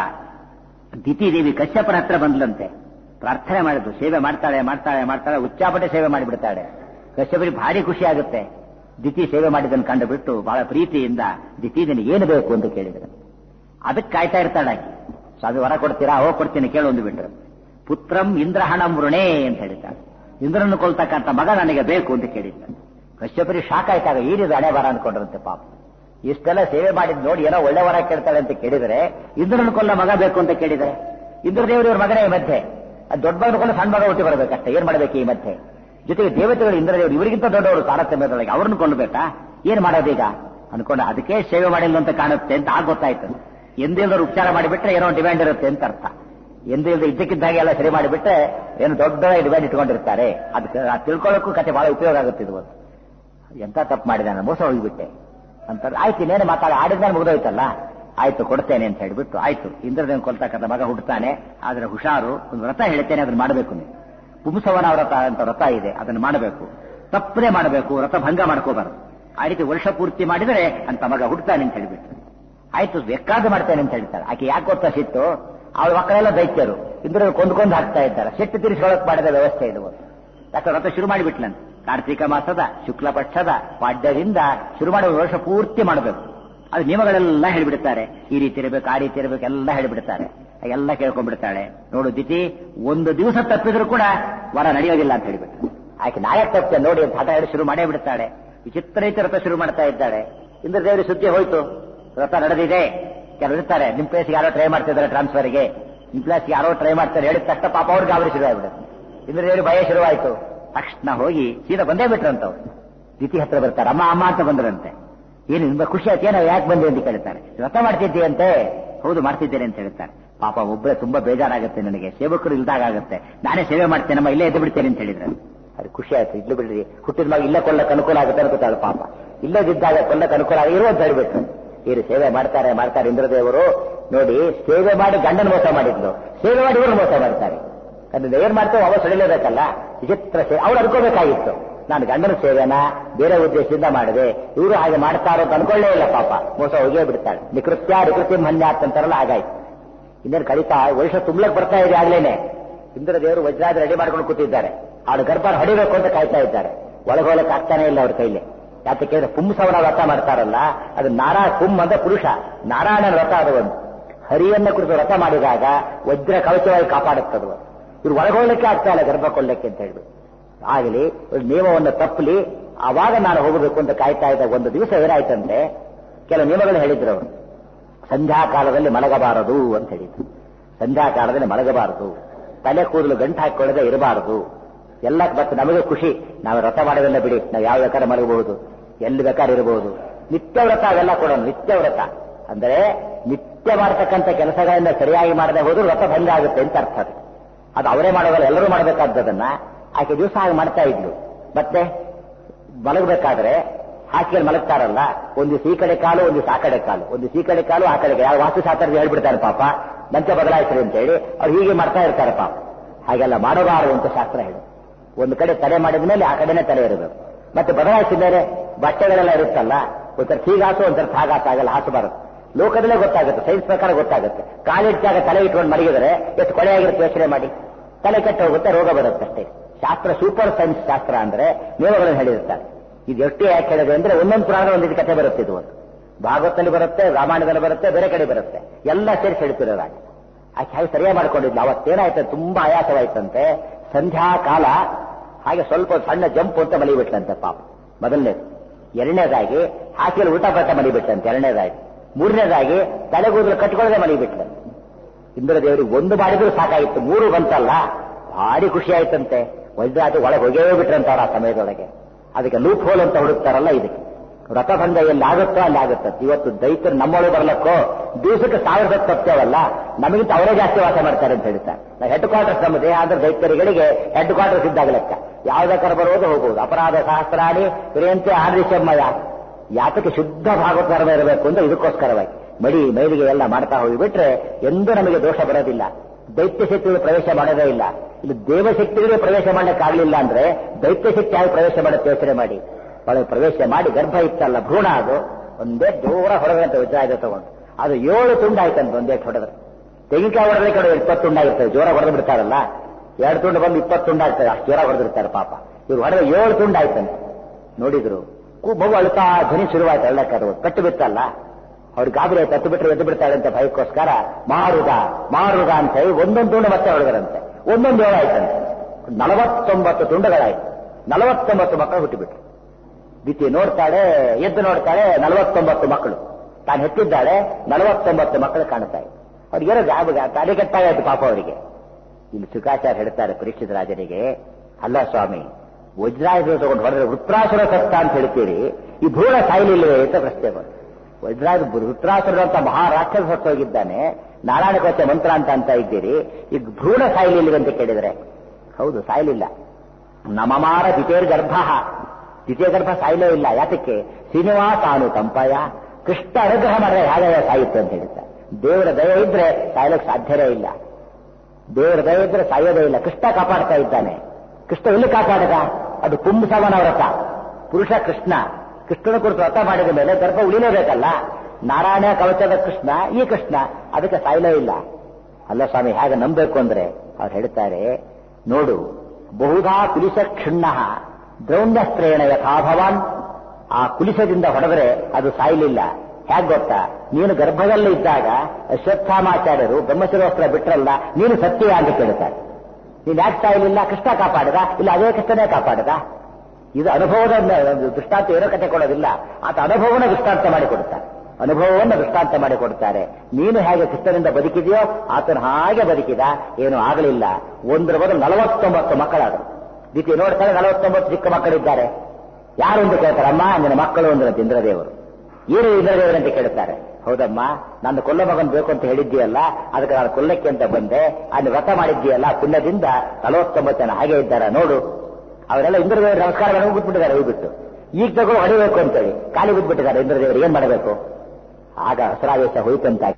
ದಿತಿದೇವಿ ಕಶ್ಯಪನ ಹತ್ರ ಬಂದ್ಲಂತೆ. ಪ್ರಾರ್ಥನೆ ಮಾಡಿದ್ರು, ಸೇವೆ ಮಾಡ್ತಾಳೆ ಮಾಡ್ತಾಳೆ ಮಾಡ್ತಾಳೆ ಉಚ್ಚಾಪಟೆ ಸೇವೆ ಮಾಡಿಬಿಡ್ತಾಳೆ. ಕಶ್ಯಪನಿಗೆ ಭಾರಿ ಖುಷಿ ಆಗುತ್ತೆ. ದಿತಿ ಸೇವೆ ಮಾಡಿದ್ದನ್ನು ಕಂಡು ಬಿಟ್ಟು ಬಹಳ ಪ್ರೀತಿಯಿಂದ ದಿತಿ ನಿನಗೆ ಏನು ಬೇಕು ಅಂತ ಕೇಳಿದ್ರು. ಅದಕ್ಕೆ ಕಾಯ್ತಾ ಇರ್ತಾಳೆ ಆಕೆ. ಸ್ವಾಮಿ ವರ ಕೊಡ್ತೀರಾ? ಹೋಗಿ ಕೊಡ್ತೀನಿ ಕೇಳು ಒಂದು ಬಿಟ್ರು. ಪುತ್ರಂ ಇಂದ್ರಹಣ ಮೃಣೇ ಅಂತ ಹೇಳಿದ್ದಾಳೆ. ಇಂದ್ರನ್ನು ಕೊಲ್ತಕ್ಕಂಥ ಮಗ ನನಗೆ ಬೇಕು ಅಂತ ಕೇಳಿದ್ದಾನೆ. ಕಶ್ಯಪರಿ ಶಾಕ್ ಆಯ್ತಾಗ, ಏನಿದೆ ಹಣೆ ಬರ ಅನ್ಕೊಂಡ್ರಂತೆ ಪಾಪ. ಇಷ್ಟೆಲ್ಲ ಸೇವೆ ಮಾಡಿದ್ ನೋಡಿ ಏನೋ ಒಳ್ಳೆ ವರ ಕೇಳ್ತಾಳೆ ಅಂತ ಕೇಳಿದರೆ ಇಂದ್ರನ್ನು ಕೊಲ್ಲ ಮಗ ಬೇಕು ಅಂತ ಕೇಳಿದರೆ, ಇಂದ್ರದೇವರು ಇವ್ರ ಮಗನೇ ಈ ಮಧ್ಯೆ. ಅದು ದೊಡ್ಡ ಮಗನ ಕೊಲ್ಲ ಸಣ್ಣ ಮಗ ಹುಟ್ಟಿ ಬರಬೇಕಷ್ಟೇ. ಏನ್ ಮಾಡ್ಬೇಕು ಈ ಮಧ್ಯೆ? ಜೊತೆಗೆ ದೇವತೆಗಳು ಇಂದ್ರದೇವರು ಇವರಿಗಿಂತ ದೊಡ್ಡವರು ತಾರತಮ್ಯದೊಳಗೆ, ಅವ್ರನ್ನ ಕೊಲ್ಲಬೇಕಾ? ಏನ್ ಮಾಡೋದೀಗ ಅನ್ಕೊಂಡು ಅದಕ್ಕೆ ಸೇವೆ ಮಾಡಿಲ್ಲ ಅಂತ ಕಾಣುತ್ತೆ ಅಂತ ಆಗ ಗೊತ್ತಾಯ್ತು. ಎಂದಿಲ್ದವ್ರು ಉಪಚಾರ ಮಾಡಿಬಿಟ್ರೆ ಏನೋ ಡಿಮ್ಯಾಂಡ್ ಇರುತ್ತೆ ಅಂತ ಅರ್ಥ. ಎಂದಿಲ್ದ ಇದ್ದಕ್ಕಿದ್ದಾಗೆ ಎಲ್ಲ ಸರಿ ಮಾಡಿಬಿಟ್ರೆ ಏನು ದೊಡ್ಡ ಡಿಮ್ಯಾಂಡ್ ಇಟ್ಕೊಂಡಿರ್ತಾರೆ. ಅದಕ್ಕೆ ತಿಳ್ಕೊಳ್ಳೋಕ್ಕೂ ಕತೆ ಬಹಳ ಉಪಯೋಗ ಆಗುತ್ತೆ. ಇದು ಎಂತ ತಪ್ಪು ಮಾಡಿದೆ, ನಾನು ಮೋಸ ಹೋಗಿಬಿಟ್ಟೆ ಅಂತ. ಆಯ್ತು ಇನ್ನೇನು ಮಾತಾಡ ಆಡಿದ್ಮೇಲೆ ಮುಗಿದೋಯ್ತಲ್ಲ, ಆಯ್ತು ಕೊಡ್ತೇನೆ ಅಂತ ಹೇಳ್ಬಿಟ್ಟು ಆಯ್ತು ಇಂದ್ರದೇವನ್ ಕೊಲ್ತಕ್ಕಂಥ ಮಗ ಹುಡ್ತಾನೆ. ಆದ್ರೆ ಹುಷಾರು, ಒಂದು ವ್ರತ ಹೇಳ್ತೇನೆ ಅದನ್ನ ಮಾಡಬೇಕು ನೀವು. ಪುಂಸವನ ವ್ರತ ಅಂತ ವ್ರತ ಇದೆ, ಅದನ್ನು ಮಾಡಬೇಕು. ತಪ್ಪನೇ ಮಾಡಬೇಕು, ವ್ರತ ಭಂಗ ಮಾಡ್ಕೋಬಾರ್ದು. ಆ ರೀತಿ ವರ್ಷ ಪೂರ್ತಿ ಮಾಡಿದರೆ ಅಂತ ಮಗ ಹುಡ್ತಾನೆ ಅಂತ ಹೇಳ್ಬಿಟ್ಟು ಆಯ್ತು ಬೇಕಾದ ಮಾಡ್ತೇನೆ ಅಂತ ಹೇಳ್ತಾರೆ. ಆಕೆ ಯಾಕೆ ಗೊತ್ತಾ ಸಿಟ್ಟು? ಅವಳ ಮಕ್ಕಳೆಲ್ಲ ದೈತ್ಯರು, ಇಂದ್ರ ಕೊಂದ್ಕೊಂಡು ಹಾಕ್ತಾ ಇದ್ದಾರೆ. ಸಿಟ್ಟು ತಿರ್ಸ್ಕೊಳಕ್ ಮಾಡಿದ ವ್ಯವಸ್ಥೆ ಇದು. ಯಾಕೆ ವ್ರತ ಶುರು ಮಾಡಿಬಿಟ್ಲಂತೆ. ಕಾರ್ತಿಕ ಮಾಸದ ಶುಕ್ಲ ಪಕ್ಷದ ಪಾಡ್ಯದಿಂದ ಶುರು ಮಾಡುವ ವರ್ಷ ಪೂರ್ತಿ ಮಾಡಬೇಕು. ಅದು ನಿಯಮಗಳೆಲ್ಲ ಹೇಳಿಬಿಡ್ತಾರೆ. ಈ ರೀತಿ ಇರಬೇಕು, ಆ ರೀತಿ ಇರಬೇಕು ಎಲ್ಲ ಹೇಳಿಬಿಡ್ತಾರೆ. ಎಲ್ಲ ಕೇಳ್ಕೊಂಡ್ಬಿಡ್ತಾಳೆ. ನೋಡು ದಿತಿ, ಒಂದು ದಿವಸ ತಪ್ಪಿದ್ರು ಕೂಡ ವರ ನಡೆಯೋದಿಲ್ಲ ಅಂತ ಹೇಳಿಬಿಟ್ಟು ಆಕೆ ನಾಯಕ ತಪ್ಪೆ ನೋಡಿ ಅಂತ ಹಠ ಹೇಳಿ ಶುರು ಮಾಡೇ ಬಿಡ್ತಾಳೆ. ವಿಚಿತ್ರ ರೀತಿ ವ್ರತ ಶುರು ಮಾಡ್ತಾ ಇದ್ದಾಳೆ. ಇಂದ್ರದೇವರ ಸುದ್ದಿ ಹೋಯ್ತು, ವ್ರತ ನಡೆದಿದೆ. ಕೆಲವರು ಇರ್ತಾರೆ, ನಿಮ್ ಪ್ಲೇಸ್ಗೆ ಯಾರೋ ಟ್ರೈ ಮಾಡ್ತಿದ್ದಾರೆ ಟ್ರಾನ್ಸ್ಫರ್ಗೆ, ನಿಮ್ ಪ್ಲೇಸ್ಗೆ ಯಾರೋ ಟ್ರೈ ಮಾಡ್ತಾರೆ ಹೇಳಿದ ತಕ್ಷಣ ಪಾಪ ಅವ್ರಿಗೆ ಗಾಬರಿ ಶುರುವಾಗ್ಬಿಡುತ್ತೆ. ಇಂದ್ರದೇವರು ಭಯ ಶುರುವಾಯ್ತು. ತಕ್ಷಣ ಹೋಗಿ ಸೀದಾ ಬಂದೇ ಬಿಟ್ರಂತವ್ರು. ದಿತಿ ಹತ್ರ ಬರ್ತಾರೆ, ಅಮ್ಮ ಅಮ್ಮ ಅಂತ ಬಂದ್ರಂತೆ. ಏನು ನಿಮ್ಗೆ ಖುಷಿ ಆಯ್ತು, ಏನೋ ಯಾಕೆ ಬಂದೆ ಅಂತ ಕೇಳ್ತಾರೆ. ವ್ರತ ಮಾಡ್ತಿದ್ದೆ ಅಂತೆ. ಹೌದು ಮಾಡ್ತಿದ್ದೇನೆ ಅಂತ ಹೇಳ್ತಾರೆ. ಪಾಪ ಒಬ್ಬರೇ ತುಂಬಾ ಬೇಜಾರಾಗುತ್ತೆ ನನಗೆ, ಸೇವಕರು ಇಲ್ದಾಗ ಆಗುತ್ತೆ, ನಾನೇ ಸೇವೆ ಮಾಡ್ತೇನೆ ಅಮ್ಮ, ಇಲ್ಲೇ ಎದ್ದು ಬಿಡ್ತೇನೆ ಅಂತ ಹೇಳಿದ್ರೆ ಅದು ಖುಷಿ ಆಯ್ತು. ಇಲ್ಲೂ ಬಿಡ್ರಿ, ಹುಟ್ಟಿದ ಮಗ ಇಲ್ಲ ಕೊಲ್ಲಕ್ಕೆ ಅನುಕೂಲ ಆಗುತ್ತೆ ಅನ್ಕೋತಾಳೆ ಪಾಪ. ಇಲ್ಲದಿದ್ದಾಗ ಕೊಲ್ಲಕ್ಕೆ ಅನುಕೂಲ ಆಗಿರೋ ಅಂತ ಹೇಳ್ಬಿಟ್ರು. ಇವರು ಸೇವೆ ಮಾಡ್ತಾರೆ ಮಾಡ್ತಾರೆ ಇಂದ್ರದೇವರು ನೋಡಿ, ಸೇವೆ ಮಾಡಿ ಗಂಡನ ಮೋಸ ಮಾಡಿದ್ಲು, ಸೇವೆ ಮಾಡಿ ಇವರು ಮೋಸ ಮಾಡ್ತಾರೆ. ಅದನ್ನ ಏನ್ ಮಾಡ್ತೇವೆ ಅವ ಸುಳಿಲೇಬೇಕಲ್ಲ. ವಿಚಿತ್ರ ಸೇವೆ ಅವ್ರು ಅನ್ಕೋಬೇಕಾಗಿತ್ತು, ನಾನು ಗಂಡನ ಸೇವೆನ ಬೇರೆ ಉದ್ದೇಶದಿಂದ ಮಾಡಿದೆ, ಇವರು ಹಾಗೆ ಮಾಡ್ತಾರೋ ಅಂತ ಅನ್ಕೊಳ್ಳೇ ಇಲ್ಲ ಪಾಪ. ಮೋಸ ಹೋಗೇ ಬಿಡ್ತಾಳೆ. ನಿಕೃತ್ಯ ನಿಕೃತಿ ಮನ್ಯಾತ್ ಅಂತಾರಲ್ಲ ಹಾಗಾಯ್ತು. ಇನ್ನೇನು ಕಲಿತಾ ವರ್ಷ ತುಂಬಲಕ್ ಬರ್ತಾ ಇದೆ ಆಗ್ಲೇನೆ. ಇಂದ್ರದೇವರು ವಜ್ರಾದ ರೆಡಿ ಮಾಡ್ಕೊಂಡು ಕೂತಿದ್ದಾರೆ. ಅವಳು ಗರ್ಭ ಹೊಡಿಬೇಕು ಅಂತ ಕಾಯ್ತಾ ಇದ್ದಾರೆ. ಒಳಗೋಲಕ್ಕೆ ಆಗ್ತಾನೆ ಇಲ್ಲ ಅವ್ರ ಕೈಲಿ. ಯಾತಕ್ಕೆ ಪುಂಸವನ ವ್ರತ ಮಾಡ್ತಾರಲ್ಲ, ಅದು ನಾರಾ ಪುಂ ಅಂದ್ರೆ ಪುರುಷ, ನಾರಾಯಣನ ವ್ರತ ಅದು. ಒಂದು ಹರಿಯನ್ನ ಕುರಿತು ವ್ರತ ಮಾಡಿದಾಗ ವಜ್ರ ಕವಚವಾಗಿ ಕಾಪಾಡುತ್ತದು. ಇವ್ರು ಒಳಗೋಲಕ್ಕೆ ಆಗ್ತಾ ಇಲ್ಲ ಗರ್ಭ ಕೊಲ್ಲಕ್ಕೆ ಅಂತ ಹೇಳಿ ಆಗಲಿ ನಿಯಮವನ್ನು ತಪ್ಪಲಿ, ಆವಾಗ ನಾನು ಹೋಗಬೇಕು ಅಂತ ಕಾಯ್ತಾ ಇದ್ದಾಗ ಒಂದು ದಿವಸ ಏನಾಯ್ತಂದ್ರೆ, ಕೆಲವು ನಿಯಮಗಳು ಹೇಳಿದ್ರು ಅವರು. ಸಂಧ್ಯಾ ಕಾಲದಲ್ಲಿ ಮಲಗಬಾರದು ಅಂತ ಹೇಳಿದ್ರು. ಸಂಧ್ಯಾ ಕಾಲದಲ್ಲಿ ಮಲಗಬಾರದು, ತಲೆ ಕೂದಲು ಗಂಟು ಹಾಕೊಳ್ಳದೆ ಇರಬಾರದು. ಎಲ್ಲ ಮತ್ತೆ ನಮಗೆ ಖುಷಿ, ನಾವು ವ್ರತ ಮಾಡೋದೆಲ್ಲ ಬಿಡಿ, ನಾವು ಯಾವ ಬೇಕಾದ್ರೆ ಮಲಗಬಹುದು, ಎಲ್ಲಿ ಬೇಕಾದ್ರೆ ಇರಬಹುದು. ನಿತ್ಯ ವ್ರತ ಅವೆಲ್ಲ ಕೂಡ ನಿತ್ಯ ವ್ರತ ಅಂದ್ರೆ ನಿತ್ಯ ಮಾಡತಕ್ಕಂಥ ಕೆಲಸಗಳನ್ನ ಸರಿಯಾಗಿ ಮಾಡದೆ ಹೋದ್ರು ವ್ರತ ಭಂಗ ಆಗುತ್ತೆ ಅಂತ ಅರ್ಥ. ಅದು ಅದು ಅವರೇ ಮಾಡೋದಲ್ಲ, ಎಲ್ಲರೂ ಮಾಡಬೇಕಾದದನ್ನ ಆಕೆ ದಿವಸ ಹಾಗೆ ಮಾಡ್ತಾ ಇದ್ಲು. ಮತ್ತೆ ಮಲಗಬೇಕಾದ್ರೆ ಹಾಕಿಯಲ್ಲಿ ಮಲಗ್ತಾರಲ್ಲ, ಒಂದು ಈ ಕಡೆ ಕಾಲು ಒಂದು ಆ ಕಡೆ ಕಾಲು, ಒಂದು ಈ ಕಡೆ ಕಾಲು ಆ ಕಡೆ, ಯಾವ ವಾಸ್ತುಶಾಸ್ತ್ರ ಹೇಳ್ಬಿಡ್ತಾರೆ ಪಾಪ, ಮಂಚ ಬದಲಾಯಿಸ್ರಿ ಅಂತ ಹೇಳಿ ಅವ್ರು ಹೀಗೆ ಮಾಡ್ತಾ ಇರ್ತಾರೆ ಪಾಪ. ಹಾಗೆಲ್ಲ ಮಾಡಬಾರದು ಅಂತ ಶಾಸ್ತ್ರ ಹೇಳಿ. ಒಂದು ಕಡೆ ತಲೆ ಮಾಡಿದ ಮೇಲೆ ಆ ಕಡೆನೇ ತಲೆ ಇರಬೇಕು. ಮತ್ತೆ ಬದಲಾಯಿಸಿದ ಮೇಲೆ ಬಟ್ಟೆಗಳೆಲ್ಲ ಇರುತ್ತಲ್ಲ, ಒಂಥರ ಹೀಗಾಸು ಒಂಥರ ಹಾಗಾಸ ಆಗಲ್ಲ, ಹಾಸಬಾರದು. ಲೋಕದಲ್ಲೇ ಗೊತ್ತಾಗುತ್ತೆ, ಸೈನ್ಸ್ ಪ್ರಕಾರ ಗೊತ್ತಾಗುತ್ತೆ. ಕಾಲಿಟ್ಟಾಗ ತಲೆ ಇಟ್ಕೊಂಡು ಮಲಗಿದರೆ ಎಷ್ಟು ಕೊಳೆಯಾಗಿರುತ್ತೆ ಯೋಚನೆ ಮಾಡಿ. ತಲೆ ಕೆಟ್ಟ ಹೋಗುತ್ತೆ, ರೋಗ ಬರುತ್ತೆ ಅಷ್ಟೇ. ಶಾಸ್ತ್ರ ಸೂಪರ್ ಸೈನ್ಸ್ ಶಾಸ್ತ್ರ ಅಂದ್ರೆ ನಿಯಮಗಳನ್ನು ಹೇಳಿರುತ್ತಾರೆ. ಇದು ಎಷ್ಟು ಯಾಕೆ ಹೇಳಿದೆ ಅಂದ್ರೆ ಒಂದೊಂದು ಪುರಾಣ ಒಂದಿದ್ದು ಕಥೆ ಬರುತ್ತೆ. ಇದು ಒಂದು ಭಾಗವತದಲ್ಲಿ ಬರುತ್ತೆ, ರಾಮಾಯಣದಲ್ಲಿ ಬರುತ್ತೆ, ಬೇರೆ ಕಡೆ ಬರುತ್ತೆ, ಎಲ್ಲ ಸೇರಿಸಿ ಹೇಳ್ತಿರೋದು. ಆಕೆ ಹಾಗೆ ಸರಿಯಾಗಿ ಮಾಡ್ಕೊಂಡಿದ್ಲು. ಅವತ್ತೇನಾಯ್ತು, ತುಂಬಾ ಆಯಾಸವಾಯ್ತಂತೆ. ಸಂಧ್ಯಾ ಕಾಲ ಹಾಗೆ ಸ್ವಲ್ಪ ಸಣ್ಣ ಜಂಪ್ ಅಂತ ಮಲಿಬಿಟ್ಲಂತೆ ಪಾಪ. ಮೊದಲನೇದು. ಎರಡನೇದಾಗಿ ಹಾಕಿಯಲ್ಲಿ ಊಟ ಪಟ್ಟ ಮಲಿಬಿಟ್ಲಂತೆ. ಎರಡನೇದಾಗಿ. ಮೂರನೇದಾಗಿ ತಲೆಗೂದಲು ಕಟ್ಕೊಳ್ಳದೆ ಮಲಿಬಿಟ್ಲಂತೆ. ಇಂದ್ರದೇವರಿಗೆ ಒಂದು ಮಾಡಿದ್ರು ಸಾಕಾಗಿತ್ತು, ಮೂರು ಬಂತಲ್ಲ ಭಾರಿ ಖುಷಿ ಆಯ್ತಂತೆ. ವಜ್ರಾತಿ ಒಳಗೆ ಹೋಗೇ ಬಿಟ್ರಂತ ಆ ಸಮಯದೊಳಗೆ. ಅದಕ್ಕೆ ಲೂಪ್ ಹೋಲ್ ಅಂತ ಹುಡುಕ್ತಾರಲ್ಲ, ಇದಕ್ಕೆ ವ್ರತಭಂಗ ಎಲ್ಲಿ ಆಗುತ್ತೋ ಅಲ್ಲಿ ಆಗುತ್ತೆ. ಇವತ್ತು ದೈತ್ಯರು ನಮ್ಮೊಳಗೆ ಬರ್ಲಕ್ಕೋ ದಿವಸಕ್ಕೆ ಸಾವಿರದ ತಪ್ಪೇವಲ್ಲ, ನಮಗಿಂತ ಅವರೇ ಜಾಸ್ತಿ ವಾಸ ಮಾಡ್ತಾರೆ ಅಂತ ಹೇಳ್ತಾರೆ. ನಾವು ಹೆಡ್ ಕ್ವಾರ್ಟರ್ಸ್ ನಮ್ಮ ದೇಹ ಅಂದ್ರೆ ದೈತ್ಯರಿಗೆ ಹೆಡ್ ಕ್ವಾರ್ಟರ್ಸ್ ಇದ್ದಾಗ ಲೆಕ್ಕ. ಯಾವುದಕ್ಕಾರ ಬರೋದು ಹೋಗುವುದು. ಅಪರಾಧ ಸಹಸ್ರಾಣಿ ಪ್ರಿಯಂತೆ ಆದೃಶ್ಯಮ್ಮಯ. ಯಾತಕ್ಕೆ ಶುದ್ಧ ಭಾಗವತ ಧರ್ಮ ಇರಬೇಕು ಅಂದ್ರೆ ಇದಕ್ಕೋಸ್ಕರವಾಗಿ ಮಡಿ ಮೈಲಿಗೆ ಎಲ್ಲ ಮಾಡ್ತಾ ಹೋಗಿಬಿಟ್ರೆ ಎಂದೂ ನಮಗೆ ದೋಷ ಬರೋದಿಲ್ಲ. ದೈತ್ಯ ಶಕ್ತಿಗಳು ಪ್ರವೇಶ ಮಾಡೋದೇ ಇಲ್ಲ. ಇಲ್ಲಿ ದೇವಶಕ್ತಿಗಳಿಗೆ ಪ್ರವೇಶ ಮಾಡಲಿಕ್ಕಾಗಲಿಲ್ಲ ಅಂದ್ರೆ ದೈತ್ಯ ಶಕ್ತಿ ಆಗಿ ಪ್ರವೇಶ ಮಾಡುತ್ತೆ ಯೋಚನೆ ಮಾಡಿ. ಒಳಗೆ ಪ್ರವೇಶ ಮಾಡಿ ಗರ್ಭ ಇತ್ತಲ್ಲ ಭ್ರೂಣ, ಅದು ಒಂದೇ ಜೋರ ಹೊರಗಂತ ವಜ್ರಾಯುಧ ತಗೊಂಡು ಅದು ಏಳು ತುಂಡಾಯ್ತಂತ. ಒಂದೇ ಹೊಡೆದ್ರೆ ತೆಂಗಿನಕಾಯಿ ಹೊಡೆದ್ರೆ ಕಡೆ ಇಪ್ಪತ್ತು ತುಂಡಾಗಿರ್ತದೆ. ಜೋರ ಹೊಡೆದು ಬಿಡ್ತಾರಲ್ಲ, ಎರಡು ತುಂಡು ಬಂದು ಇಪ್ಪತ್ತು ತುಂಡಾಗ್ತದೆ, ಅಷ್ಟು ಜೋರ ಹೊಡೆದಿರ್ತಾರೆ ಪಾಪ. ಇವ್ರು ಹೊಡೆದ ಏಳು ತುಂಡಾಯ್ತಂತೆ. ನೋಡಿದ್ರು ಮಗು ಅಳುತ್ತಾ ಧ್ವನಿ ಶುರುವಾಯ್ತು ಅಳ್ಳಕ್ಕದು ಕಟ್ಟು ಬಿತ್ತಲ್ಲ ಅವ್ರು ಗಾಬರಿ ಆಯ್ತು, ಹತ್ತು ಬಿಟ್ಟರೆ ಎದ್ದು ಬಿಡ್ತಾಳೆ ಅಂತ ಭಯಕ್ಕೋಸ್ಕರ ಮಾರುಗ ಮಾರುಗ ಅಂತ ಹೇಳಿ ಒಂದೊಂದು ತುಂಡು ಮತ್ತೆ ಹೊಡೆದರಂತೆ. ಒಂದೊಂದು ಏಳಾಯ್ತಂತೆ. ನಲವತ್ತೊಂಬತ್ತು ತುಂಡುಗಳಾಯ್ತು. ನಲವತ್ತೊಂಬತ್ತು ಮಕ್ಕಳು ಹುಟ್ಟಿಬಿಟ್ರು. ದಿತಿ ನೋಡ್ತಾಳೆ, ಎದ್ದು ನೋಡ್ತಾಳೆ, ನಲವತ್ತೊಂಬತ್ತು ಮಕ್ಕಳು. ತಾನು ಹೆತ್ತಿದ್ದಾಳೆ, ನಲವತ್ತೊಂಬತ್ತು ಮಕ್ಕಳು ಕಾಣುತ್ತಾ ಇತ್ತು. ಅವ್ರಿಗೇನೋ ಗಾಬ ತಲೆ ಕೆಟ್ಟಾಗಾಯ್ತು ಪಾಪ ಅವರಿಗೆ. ಇಲ್ಲಿ ಶುಕಾಚಾರ್ಯ ಹೇಳ್ತಾರೆ ಪರೀಕ್ಷಿತ ರಾಜನಿಗೆ, ಅಲ್ಲ ಸ್ವಾಮಿ, ವಜ್ರಾಯುಧ ತಗೊಂಡು ಹೊಡೆದ್ರೆ ವೃತ್ರಾಸುರ ಸತ್ತ ಅಂತ ಹೇಳ್ತೀರಿ, ಈ ಭ್ರೂಣ ಸಾಯಲಿಲ್ಲವೇ ಅಂತ ಪ್ರಶ್ನೆ ಬಂತು. ವಜ್ರಾಯುಧ ವೃತ್ರಾಸುರಂತ ಮಹಾರಾಕ್ಷಸ ಸತ್ತೋಗಿದ್ದಾನೆ, ನಾರಾಯಣ ಕವಚ ಮಂತ್ರ ಅಂತ ಅಂತ ಇದ್ದೀರಿ, ಈಗ ಭ್ರೂಣ ಸಾಯಲಿಲ್ಲವೆ ಅಂತ ಕೇಳಿದರೆ ಹೌದು ಸಾಯಲಿಲ್ಲ. ನಮಮಾರ ದ್ವಿತೀಯ ಗರ್ಭ, ದ್ವಿತೀಯ ಗರ್ಭ ಸಾಯಲೇ ಇಲ್ಲ. ಯಾತಕ್ಕೆ? ಶ್ರೀನಿವಾಸ ಅನು ಕಂಪಾಯ, ಕೃಷ್ಣ ಅನುಗ್ರಹ ಮಾಡಿದ್ರೆ ಹೇಗೆ ಸಾಯಿತು ಅಂತ ಹೇಳ್ತಾರೆ. ದೇವರ ದಯ ಇದ್ರೆ ಸಾಯಲಿಕ್ಕೆ ಸಾಧ್ಯವೇ ಇಲ್ಲ. ದೇವರ ದಯ ಇದ್ರೆ ಸಾಯೋದೇ ಇಲ್ಲ. ಕೃಷ್ಣ ಕಾಪಾಡ್ತಾ ಇದ್ದಾನೆ. ಕೃಷ್ಣ ಎಲ್ಲಿ ಕಾಪಾಡದ? ಅದು ಪುಂಸವನ ವ್ರತ. ಪುರುಷ ಕೃಷ್ಣ, ಕೃಷ್ಣನ ಕುರಿತು ವ್ರತ ಮಾಡಿದ ಮೇಲೆ ಗರ್ಭ ಉಳಿಲೇಬೇಕಲ್ಲ. ನಾರಾಯಣ ಕವಚದ ಕೃಷ್ಣ ಈ ಕೃಷ್ಣ, ಅದಕ್ಕೆ ಸಾಯಲೇ ಇಲ್ಲ. ಅಲ್ಲ ಸ್ವಾಮಿ, ಹೇಗೆ ನಂಬಬೇಕು ಅಂದ್ರೆ ಅವ್ರು ಹೇಳ್ತಾರೆ, ನೋಡು, ಬಹುಧಾ ಕುಲಿಸ ಕ್ಷುಣ್ಣ ದ್ರೌಣ್ಯಸ್ತ್ರೇಣ ಯಥಾಭವಾನ್. ಆ ಕುಲಿಸದಿಂದ ಹೊಡೆದ್ರೆ ಅದು ಸಾಯಲಿಲ್ಲ. ಹೇಗೆ ಗೊತ್ತಾ? ನೀನು ಗರ್ಭದಲ್ಲಿ ಇದ್ದಾಗ ಅಶ್ವತ್ಥಾಮಾಚಾರ್ಯರು ಬ್ರಹ್ಮಶಿರೋಸ್ತ್ರ ಬಿಟ್ರಲ್ಲ, ನೀನು ಸತ್ಯ ಅಂತ ಕೇಳ್ತಾರೆ. ನೀನು ಯಾಕೆ ಸಾಯಲಿಲ್ಲ? ಕೃಷ್ಣ ಕಾಪಾಡದ? ಇಲ್ಲ ಅದೇ ಕೃಷ್ಣನೇ ಕಾಪಾಡದ? ಇದು ಅನುಭವದ ದೃಷ್ಟಾಂತ ಏನೋ ಕತೆ ಕೊಡೋದಿಲ್ಲ, ಆತ ಅನುಭವನ ದೃಷ್ಟಾಂತ ಮಾಡಿಕೊಡ್ತಾರೆ. ಅನುಭವವನ್ನು ದೃಷ್ಟಾಂತ ಮಾಡಿಕೊಡ್ತಾರೆ. ನೀನು ಹೇಗೆ ಕೃಷ್ಣನಿಂದ ಬದುಕಿದೆಯೋ ಆತನು ಹಾಗೆ ಬದುಕಿದ, ಏನೂ ಆಗಲಿಲ್ಲ. ಒಂದರ ಬದಲು ನಲವತ್ತೊಂಬತ್ತು ಮಕ್ಕಳಾದರು. ದಿತಿ ನೋಡ್ತಾರೆ, ನಲವತ್ತೊಂಬತ್ತು ಚಿಕ್ಕ ಮಕ್ಕಳಿದ್ದಾರೆ. ಯಾರು ಅಂತ ಕೇಳ್ತಾರೆ, ಅಮ್ಮ ನಿನ್ನ ಮಕ್ಕಳು ಅಂದ್ರಂತೆ ಇಂದ್ರದೇವರು. ಏನು ಇಂದ್ರದೇವರಂತ ಕೇಳ್ತಾರೆ. ಹೌದಮ್ಮ, ನನ್ನ ಕೊಲ್ಲ ಮಗನ್ ಬೇಕು ಅಂತ ಹೇಳಿದ್ದೀಯಲ್ಲ, ಅದಕ್ಕೆ ನಾನು ಕೊಲ್ಲಕ್ಕೆ ಅಂತ ಬಂದೆ. ಅಲ್ಲಿ ವ್ರತ ಮಾಡಿದ್ದೀಯಲ್ಲ, ಪುಣ್ಯದಿಂದ ನಲವತ್ತೊಂಬತ್ತು ಜನ ಹಾಗೆ ಇದ್ದಾರೆ ನೋಡು. ಅವರೆಲ್ಲ ಇಂದ್ರದೇವರು ನಮಸ್ಕಾರ ಬಿಟ್ಬಿಟ್ಟಿದ್ದಾರೆ, ಹೋಗ್ಬಿಟ್ಟು ಈಗ ತಗೊಂಡು ಹೊಡಿಬೇಕು ಅಂತೇಳಿ ಕಾಲಿ ಬಿಟ್ಬಿಟ್ಟಿದ್ದಾರೆ ಇಂದ್ರದೇವರು. ಏನ್ ಮಾಡಬೇಕು? ಆಗ ಹಸರಾವೇಶ ಹೋಯ್ತಂತ